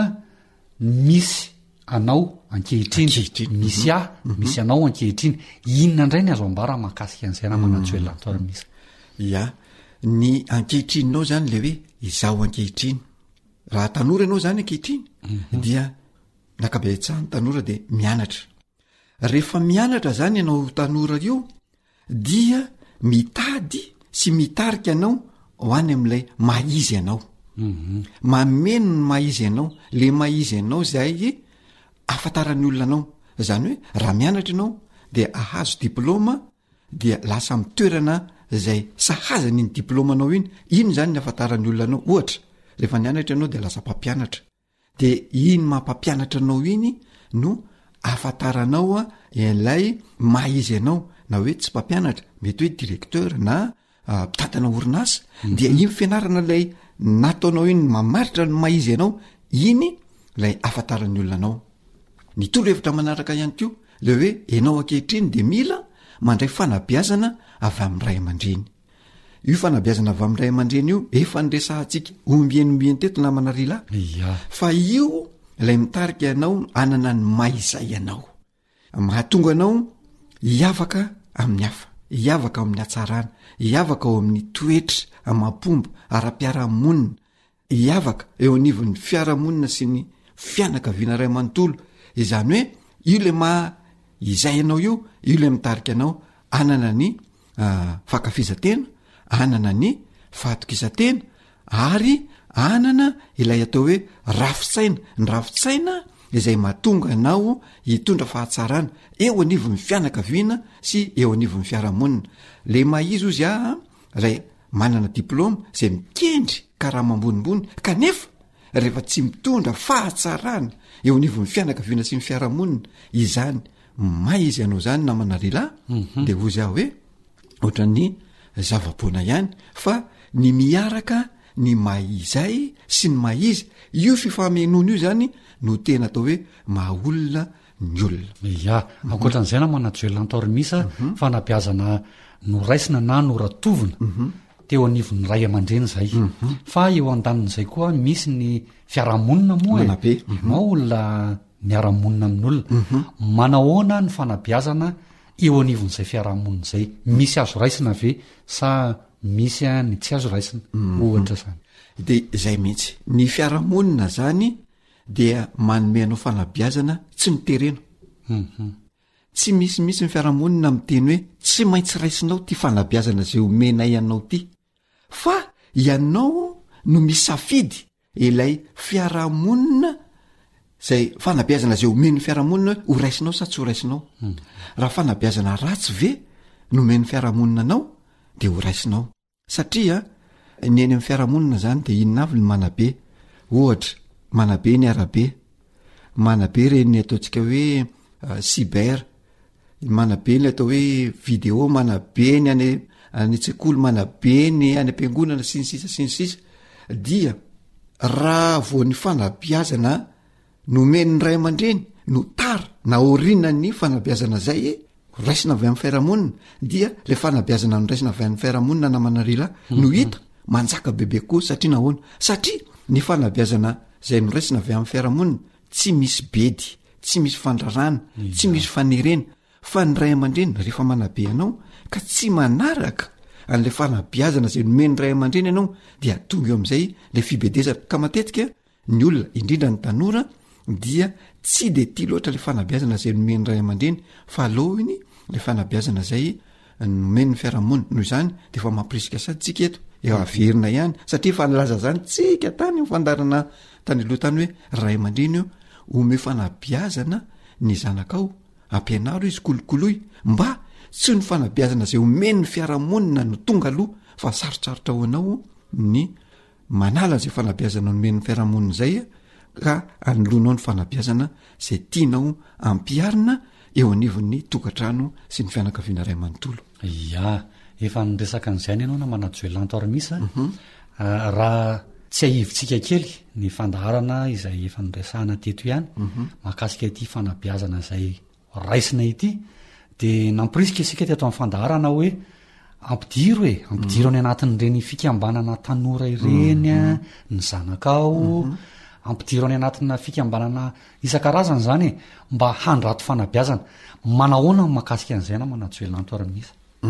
Speaker 16: misy anao ankehitriny misy misy anao ankehitriny inona indray ny azo ambara mahakasika an'izay na manajoelantor misy.
Speaker 15: Ya ny ankehitrinynao zany le hoe izaho ankehitriny raha tanora ianao zany ankehitriny dia nakabetsahany tanora de mianatra rehefa mianatra zany ianao tanora io dia mitady sy mitarika anao ho any amin'ilay maizy ianao mameno ny maizy ianao le maizy ianao zay afantarany olona anao zany hoe raha mianatra ianao de ahazo diploma dia lasa mitoerana zay sahazany iny diplomanao iny zany ny afantarany olona anao. Ohatra rehefa nianatra ianao de lasa mpampianatra de iny mampampianatra anao iny no afantaranao ilay maizy ianao na hoe tsy mpampianatra mety hoe directeur na mpitantana orinasa dia iny fianarana lay nataonao iny mamaritra no maizy ianao iny lay afantaran'ny olona anao. Ny tolo hevitra manaraka ihany ko le hoe ianao ankehitriny de mila mandray fanabeazana avy amin'ny ray aman-dreny. Io fanabeazana avy amin'ny ray aman-dreny io efa nyresahantsika ombienombeny teto namana rila fa io lay mitarika ianao anana ny maizay ianao, mahatonga anao hiavaka amin'ny hafa, hiavaka amin'ny hatsarana, hiavaka ao amin'ny toetra amapomba ara-piarahamonina, hiavaka eo anivon'ny fiarahamonina sy ny fianakaviana ray amanontolo. Izany hoe io le izay ianao io le mitarika anao anana ny fakafizatena, anana ny fahatokisatena, ary anana ilay atao hoe rafitsaina, ny rafitsaina izay mahatonga anao hitondra fahatsarana eo anivon'ny fianakaviana sy eo anivon'ny fiarahamonina. Le maizy ozy lay manana diplôma izay mikendry karama ambonimbony kanefa rehefa tsy mitondra fahatsarana eo anivon'ny fianakaviana sy ny fiarahamonina, izany maizy ianao zany namana rila de ozy aho hoe ohatran'ny zavaboana ihany, fa ny miaraka ny maizay sy ny maizy io fifamenoana io zany no tena atao hoe mahaolona ny olona.
Speaker 16: Ankoatran'izay na manajoelantormisa fanabeazana noraisina na noratovina teo anivon'ny ray aman-dreny zay, fa eo andanin'izay koa misy ny fiarahamonina moa nao olona miaramonina amin'olona manahoana ny fanabeazana eo anivon'izay fiarahamonina zay. Misy azo raisina ve sa misy ny tsy azo raisina ohatra zany?
Speaker 15: De zay mihitsy ny fiarahamonina zany dia manome anao fanabeazana tsy miterena. Tsy misy ny fiarahamonina miteny hoe tsy maintsy raisinao ty fanabeazana zay omenay ianao ty, fa ianao no misafidy ilay fiarahamonina zay fanabeazana zay omen'ny fiarahamonina ho raisinao sa tsy ho raisinao. Raha fanabeazana ratsy ve nomen'ny fiarahamonina anao de ho raisinao, satria ny eny amin'ny fiarahamonina zany de inona avy ny manabe. Ohatra manabe ny arabe, manabe reny ataontsika hoe cyber, manabe ny atao hoe video, manabe ny any tsekoly, manabe ny any am-piangonana sy ny sisa dia raha vo ny fanabeazana nomen'ny ray aman-dreny no tara na orina ny fanabeazana zay raisina avy amin'ny fiarahamonina, dia le fanabeazana no raisina avy amin'ny fiarahamonina namanarila no hita manjaka bebe koa. Satria nahoana? Satria ny fanabeazana zay no raisina avy amin'ny fiarahamonina tsy misy bedy, tsy misy fandrarana, tsy misy fanerena, fa ny ray aman-dreny rehefa manabe anao ka tsy manaraka an'le fanabeazana zay nomen'ny ray aman-dreny ianao dia tonga eo amin'izay le fibedezana. Ka matetika ny olona indrindra ny tanora dia tsy de tia loatra le fanabeazana zay nomen'ny ray aman-dreny, fa alohany le fanabeazana zay nomen'ny fiarahamonina. Noho izany de fa mampirisika saditsika eto eo averina ihany, satria fa nilaza zany tsika tany fandarana tany aloha tany hoe ray aman-dreny io ome fanabeazana ny zanakao, ampianaro izy kolokoloy, mba tsy ny fanabeazana zay omen'ny fiarahamonina no tonga aloha, fa sarotsarotra ho anao ny manala zay fanabeazana nomen'ny fiarahamonina zay ka anoloanao ny fanabeazana zay tianao ampiarina eo anivon'ny tokatrano sy ny fianakaviana ray amanontolo.
Speaker 16: Efa niresaka an'izay ianao na manajoelanto armisa raha tsy ahivitsika kely ny fandaharana izay efa niresahana teto ihany mahakasika ity fanabeazana zay raisina ity, de nampirisika isika teto amin'ny fandaharana hoe ampidiro any anatin'ireny fikambanana tanora ireny ny zanakao, ampidiro any anatina fikambanana isan-karazany zany mba handrato fanabeazana. Manahoana mahakasika an'izay na manajoelanto armisa?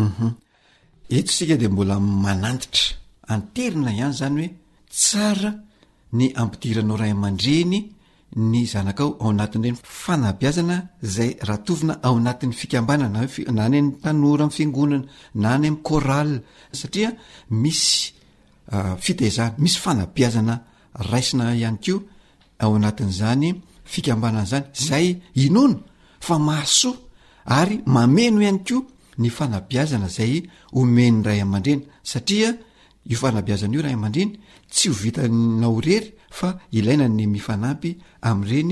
Speaker 15: Eto sika de mbola manantitra anterina ihany zany hoe tsara ny ampidiranao ray aman-dreny ny zanakao ao anatin'ireny fanabeazana zay ratovina ao anatin'ny fikambanana na any amin'ny tanora amin'ny fiangonana na any amin'ny choral, satria misy fitaizana, misy fanabeazana raisina ihany keo ao anatin'izany fikambanana zany zay inono fa mahasoa ary mameno ihany keo ny fanabeazana zay omen'ny ray aman-dreny, satria io fanabeazana io ray aman-dreny tsy ho vitanao rery fa ilaina ny mifanampy amin'ireny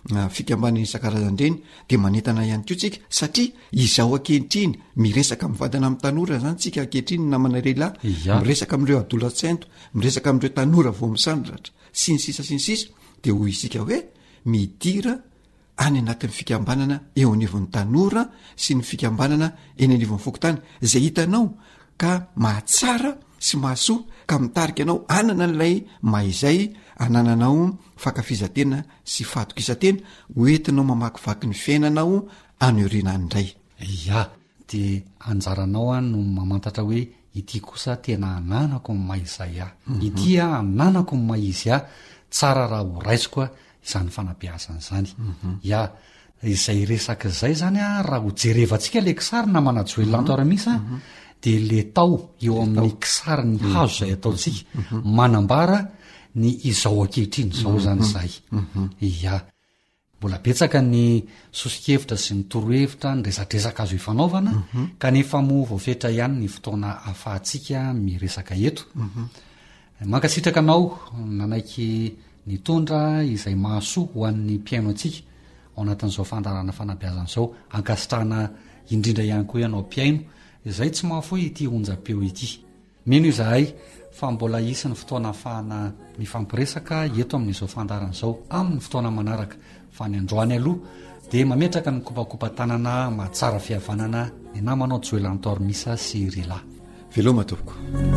Speaker 15: fikambanany isan-karazan-dreny de manentana ihany ko tsika satria izao ankehitriny miresaka mivadana amin'ny tanora zany tsika ankehitriny namana rehilahy miresaka am'ireo adolatsento miresaka am'ireo tanora vo misandratra sy ny sisa sy ny sisa de hoy isika hoe midira any anatin'ny fikambanana eo anivon'ny tanora sy ny fikambanana eny anivon'ny fokotany zay hitanao ka mahatsara sy mahasoa ka mitarika anao anana n'lay mahaizay anananao fakafizatena sy fahatokisatena hoentinao mamakivaky ny fiainanao anyoriana andray
Speaker 16: de anjaranao a no mamantatra hoe ity kosa tena ananako ny maizay ity ananako ny maizy tsara raha ho raisokoa izany fanabeazana zany izay resaka zay zany raha ho jerevantsika le kisary na manajoelantoaramisa de le tao eo amin'ny kisary ny hazo zay ataotsika manambara ny izao ankehitriny zao zany zay mbola betsaka ny sosikevitra sy ny torohevitra ny resatresaka azo ifanaovana kanefa mo voafetra ihany ny fotoana afahatsika miresaka eto mankasitraka anao nanaiky nitondra izay mahasoa ho an'ny mpiaino atsika ao anatin'izao fandarana fanabeazan'izao ankasitrahana indrindra ihany koa ianao mpiaino izay tsy mahafo ity onjam-peo ity mino izahay fa mbola isy ny fotoana afahana mifampiresaka eto amin'izao fandaran'izao amin'ny fotoana manaraka fa ny androany aloha de mametraka ny kopakopa-tanana mahatsara fihavanana ny namanao joelantormisa sy rila
Speaker 15: veloma tompoko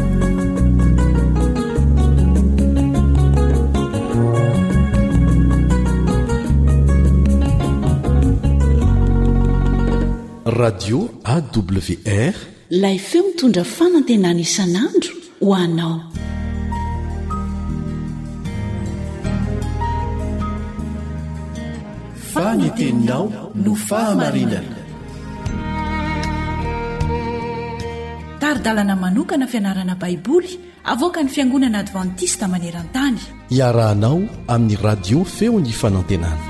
Speaker 17: radio awr
Speaker 2: lay feo mitondra fanantenana isan'andro ho anao
Speaker 17: faneteninao no fahamarinana
Speaker 2: taridalana manokana fianarana baiboly avoaka ny fiangonana advantista maneran-tany
Speaker 17: iarahanao amin'ny radio feo ny fanantenana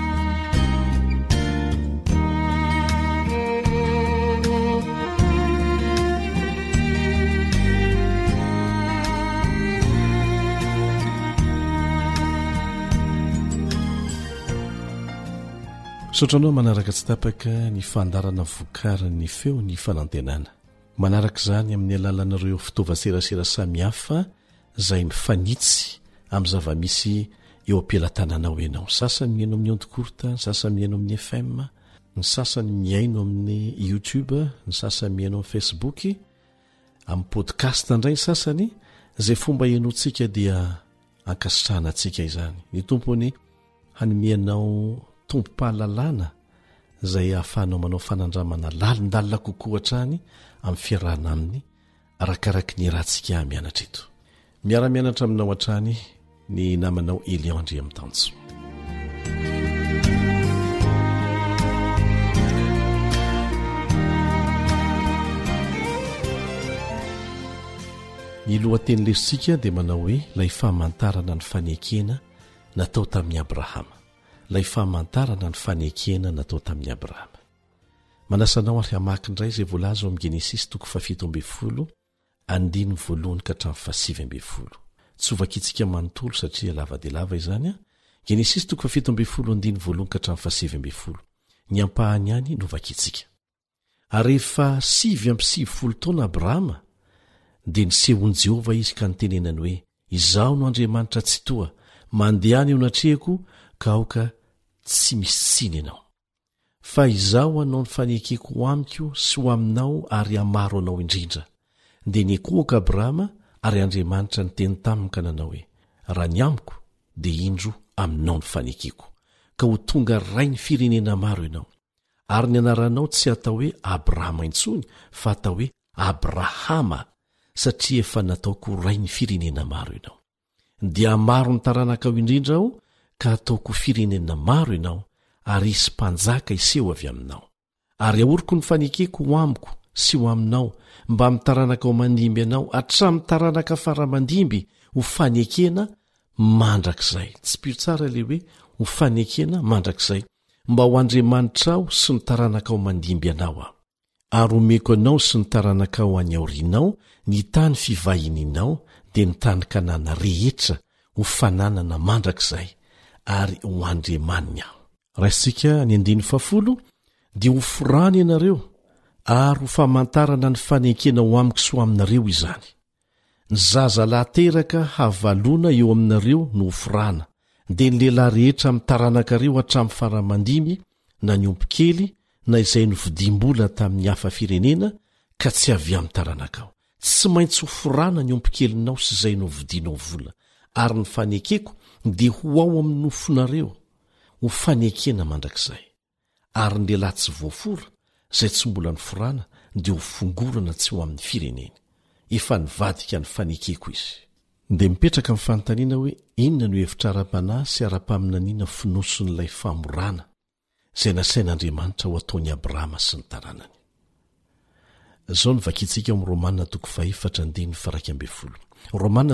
Speaker 17: saotranao manaraka tsy tapaka ny fandarana vokarany feo ny fanantenana manaraka izany amin'ny alalan'ireo fitaovaserasera samihafa izay mifanitsy amin'ny zava-misy eo am-pialatananao ianao ny sasany miaino amin'ny ondikorta ny sasany miaino amin'ny fm ny sasany miaino amin'ny youtube ny sasany miaino amin'ny facebook amin'ny podcast indray ny sasany izay fomba ianoantsika dia ankasitrahana antsika izany ny tompony hanymianao tompo-pahalalana izay ahafahanao manao fanandramana lalindalina kokoa hatrany amin'ny fiarahana aminy arakaraka ny rahantsika mianatra eto miara-mianatra aminao hatrany ny namanao Eliandre amin'ny tanjo ny lohateny lesitsika dia manao hoe lay fahamantarana ny fanekena natao tamin'ny Abrahama lay fahamantarana ny fanekena natao tamin'ny Abrahama manasanao ary hamaky indray izay voalaza ao amin'ny Genesis 17:10 andiny voalohany ka hatramin'ny 7:10 tsy hovakitsika manontolo satria lava dia lava izany Genesis 17:10 andiny voalohany ka hatramin'ny 7:10 ny ampahany ihany novakitsika ary rehefa 7:70 taona Abrahama dia nisehony Jehova izy ka nitenenany hoe izaho no Andriamanitra tsy toa mandehany eo natrehako ka aoka tsy misy tsiny ianao fa izaho anao ny fanekeko ho amiko sy ho aminao ary amaro anao indrindra dia niekohaka Abrahama ary Andriamanitra niteny taminy ka nanao hoe raha ny amiko dia indro aminao ny fanekeko ka ho tonga ray ny firenena maro ianao ary ny anaranao tsy atao hoe Abrahama intsony fa atao hoe Abrahama satria efa nataoko ray ny firenena maro ianao dia maro ny taranaka ao indrindra aho ka ataoko firenena maro ianao ary isy mpanjaka iseho avy aminao ary aoriko ny fanekeko ho amiko sy ho aminao mba mitaranaka ao mandimby ianao hatramin'ny taranaka faramandimby ho fanekena mandrakizay tsy pio tsara le hoe ho fanekena mandrakizay mba ho Andriamanitra aho sy ny taranaka ao mandimby ianao aho ary omeko anao sy ny taranaka ao any aorianao ny tany fivahinianao dia ny tany Kanana rehetra ho fananana mandrakizay ary ho Andriamanina aho raisitsika ny 10 dia ho forany ianareo ary ho famantarana ny fanekena ho amiko sy ho aminareo izany. Ny zazalahy teraka havalona eo aminareo no ho forana, dia ny lehilahy rehetra mitaranak'areo hatramin'ny faramandimy na ny ompikely na izay novidim-bola tamin'ny hafa firenena ka tsy avy amin'ny taranakao. Tsy maintsy ho forana ny ompikelinao sy izay novidinao vola, ary ny fanekeko dia ho ao amin'ny nofonareo ho fanekena mandrakizay. Ary ny lehilahy tsy voafora izay tsy mbola ny forana dia ho fongorana tsy ho amin'ny fireneny. Efa nivadika ny fanekeko izy. Dia mipetraka amin'ny fanontaniana hoe inona no hevitra ara-panahy sy ara-paminaniana finoson'ilay famorana izay nasain'Andriamanitra ho ataony Abrahama sy ny taranany. Zao ny vakitsika amin'ny Romanina 4:2-10. Romanina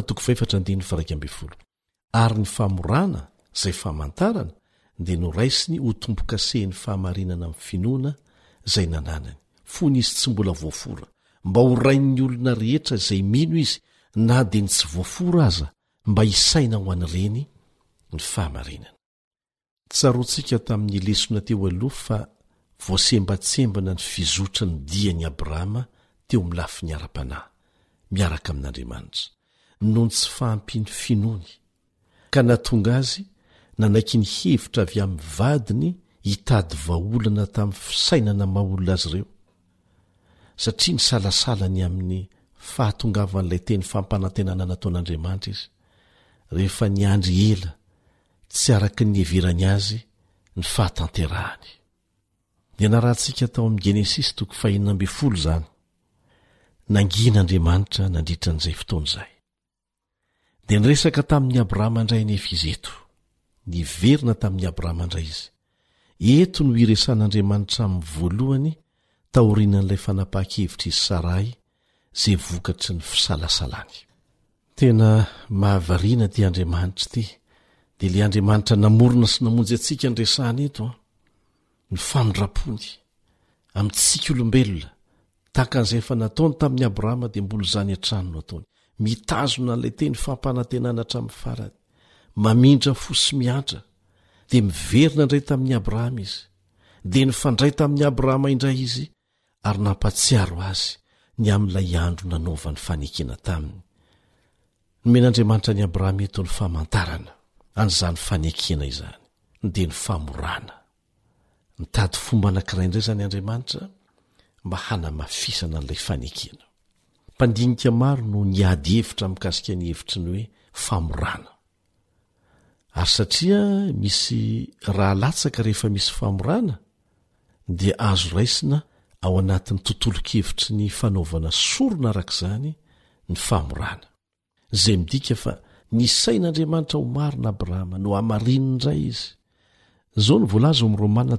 Speaker 17: 4:2-10. Ary ny famorana izay famantarana dia noraisiny ho tompo-kasehin'ny fahamarinana amin'ny finoana izay nananany, fony izy tsy mbola voafora, mba ho rain'ny olona rehetra izay mino izy na dia ny tsy voafora aza, mba hisaina ho an'ireny ny fahamarinana. Tsaroantsika tamin'ny lesona teo aloha fa voasembatsembana ny fizotra ny diany Abrahama teo amin'ny lafiny ara-panahy miaraka amin'Andriamanitra noho ny tsy fahampiany finoany, ka natonga azy nanaiky ny hevitra avy amin'ny vadiny hitady vahaolana tamin'ny fisainana mahaolona azy ireo, satria ny salasalany amin'ny fahatongavan'ilay teny fampanantenana nataon'Andriamanitra izy rehefa niandry ela tsy araka ny heverany azy ny fahatanterahany. Dia narahantsika tao amin'ny Genesis 4:9 izany, nangin'Andriamanitra nandritra n'izay fotoan'izay. Dia niresaka tamin'ny Abrahama indray nefa izy eto, niverina tamin'ny Abrahama indray izy. Eto no iresan'Andriamanitra amin'ny voalohany taorian'ilay fanapahan-kevitra izy Sarai izay vokatry ny fisalasalany. Tena mahavariana ty Andriamanitra ty, dia ilay Andriamanitra namorona sy namonjy antsika nyresahana eto, ny famindrapony amintsika olombelona tahaka an'izay efa nataony tamin'ny Abrahama dia mbola izany an-trano no ataony, mitazona n'ilay teny fampanantenana hatramin'ny farany, mamindra fo sy miatra. Dia miverina indray tamin'ny Abrahama izy, dia nifandray tamin'ny Abrahama indray izy, ary nampatsiaro azy ny amin'ilay andro nanaovany fanekena taminy. Nomen'Andriamanitra ny Abrahama eto ny famantarana an'izany fanekena izany, dia ny famorana. Mitady fomba anankiray indray izany Andriamanitra mba hanamafisana n'ilay fanekena. Mpandinika maro no niady hevitra mikasika ny hevitry ny hoe famorana. Ary satria misy raha latsaka rehefa misy famorana, dia azo raisina ao anatin'ny tontolo-kevitry ny fanaovana sorona arak'izany ny famorana. Izay midika fa nisain'Andriamanitra ho marina Abrahama no hamarininy indray izy. Zao ny voalaza amin'ny Romanina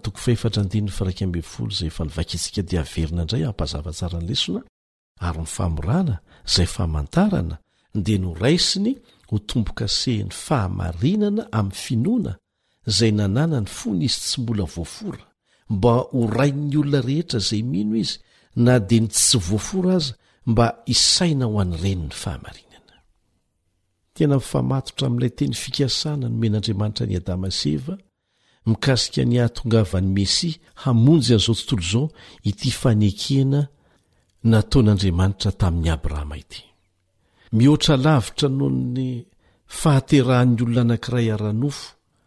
Speaker 17: 4:2 izay efa nivakitsika dia averina indray hampazava tsara ny lesona. Ary ny famorana izay famantarana dia noraisiny ho tompo-kasehin'ny fahamarinana amin'ny finoana izay nanana ny fony izy tsy mbola voafora, mba ho rain'ny olona rehetra izay mino izy na dia ny tsy voafora aza, mba hisaina ho an'ireny ny fahamarinana. Tena mifamatotra amin'ilay teny fikasana nomen'Andriamanitra ny Adama sy Eva mikasika ny ahatongavan'ny Mesia hamonjy an'izao tontolo izao ity fanekena nataon'Andriamanitra tamin'ny Abrahama ity. Mihoatra lavitra noho ny fahaterahan'ny olona anankiray ara-nofo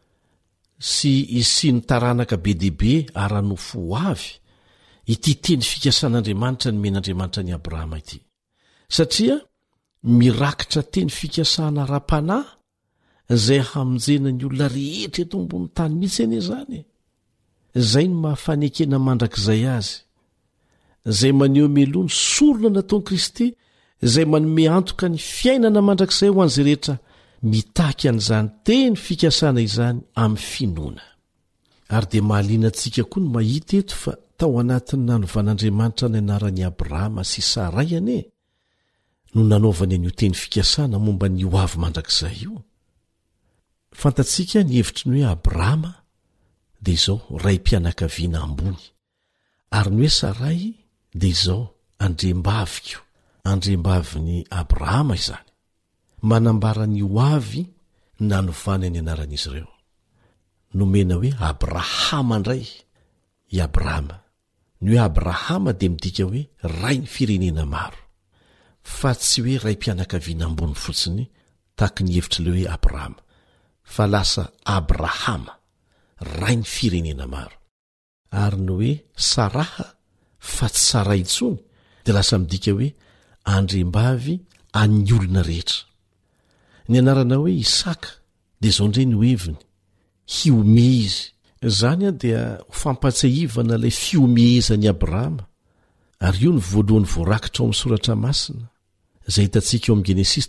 Speaker 17: sy isiny taranaka be dehibe ara-nofo ho avy, ity teny fikasan'Andriamanitra nomen'Andriamanitra ny Abrahama ity. Satria mirakitra teny fikasana ara-panahy izay hamonjena ny olona rehetra eto ambony tany mihitsy anie izany. Izay no mahafanekena mandrakizay azy, izay maneho melony sorona nataon'i Kristy, izay manome antoka ny fiainana mandrakizay ho an'izay rehetra mitaky an'izany teny fikasana izany amin'ny finoana. Ary dia mahaliana antsika koa no mahita eto fa tao anatin'ny nanovan'Andriamanitra ny anaran'i Abrahama sy Sarai anie no nanaovany an'io teny fikasana momba ny ho avy mandrakizay io. Fantatsika ny hevitry ny hoe Abrahama dia izao ray-mpianakaviana ambony, ary ny hoe Sarai dia izao andrem-baviko, andrem-bavin'i Abrahama izany. Manambara ny ho avy nanovany any anaran'izy ireo. nomena hoe abrahama indray i abrahama. Ny hoe abrahama dia midika hoe ray ny firenena maro, fa tsy hoe ray mpianakaviana ambony fotsiny tahaka ny hevitry le hoe abrahama, fa lasa abrahama ray ny firenena maro. Ary ny hoe saraha fa tsy saray intsony dia lasa midika hoe andrembavy an'ny olona rehetra. Ny anarana hoe Isaka dia izao indray ny hoeviny, hiome izy. Izany a dia ho fampatsiahivana ilay fiomehezan'i Abrahama. Ary io ny voalohany voarakitra ao amin'ny soratra masina izay hitantsika eo amin'ny Genesis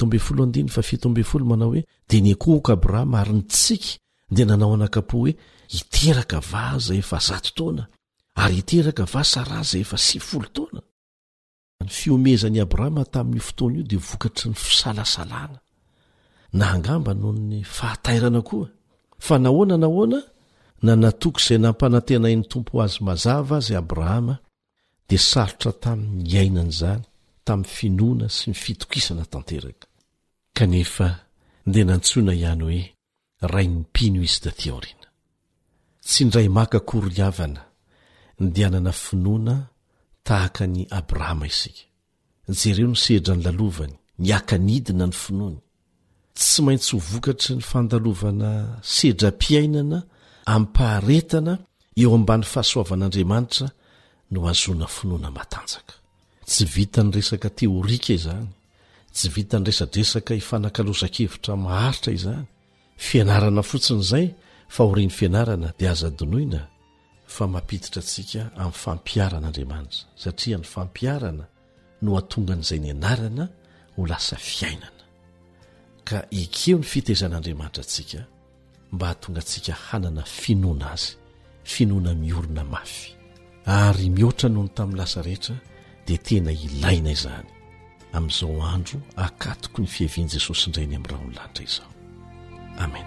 Speaker 17: 17:17 manao hoe dia nikohoka Abrahama ary nitsika dia nanao anakapo hoe hiteraka vaza efa 100 taona ary hiteraka va Sara zay efa 90 taona. Ny fiomehezan'i Abrahama tamin'io fotoana io dia vokatry ny fisalasalana na angamba noho ny fahatairana koa. Fa nahoana na natoky izay nampanantenainy tompo azy mazava azy Abrahama dia sarotra tamin'ny iainana izany, tamin'ny finoana sy ny fitokisana tanteraka. Kanefa dia nantsoina ihany hoe ray ny mpino izy taty aoriana. Tsy ndray maka koroyavana ndianana finoana tahaka ny Abrahama isika. Jereo ny sedra ny lalovany, ny akanidina ny finoany. Tsy maintsy ho vokatry ny fandalovana sedra-piainana ampaharetana eo ambany fahasoavan'Andriamanitra no azona finoana matanjaka. Tsy vita ny resaka teorika izany, tsy vita ny resadresaka ifanakalozakevitra maharitra izany. Fianarana fotsiny izay fa orian'ny fianarana dia aza donoina fa mampiditra antsika amin'ny fampiaran'Andriamanitra, satria ny fampiarana no atonga n'izay ny anarana ho lasa fiainana. Ka ekeo ny fitaizan'Andriamanitra antsika mba hatonga antsika hanana finoana azy, finoana miorina mafy. Ary mihoatra noho ny tamin'ny lasa rehetra dia tena ilaina izany amin'izao andro akatoko ny fiavian'i Jesosy indray ny amin'ny rahaonylanitra izao. Amen.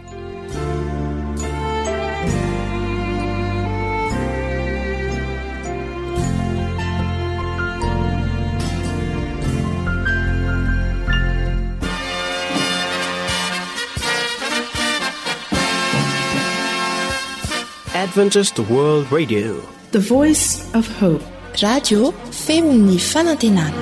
Speaker 18: Adventist World Radio,
Speaker 14: the voice of hope.
Speaker 4: Radio femon'ny fanantenana.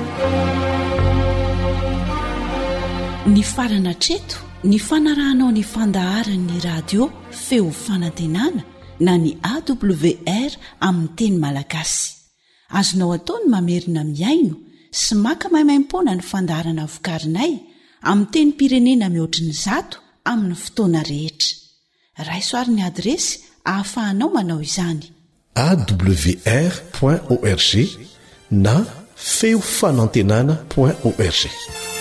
Speaker 2: Ny farana treto, ny fanarahanao ny fandaharan'ny radio feo fanantenana na ny AWR amin'ny teny malagasy. Azonao ataony mamerina miaino sy maka maimaimpoana ny fandaharana vokarinay amin'ny teny pirenena mihoatriny 100 amin'ny fotoana rehetra. Raisoaryn'ny adresy ahafahanao manao izany:
Speaker 17: awr.org na feofanantenana.org.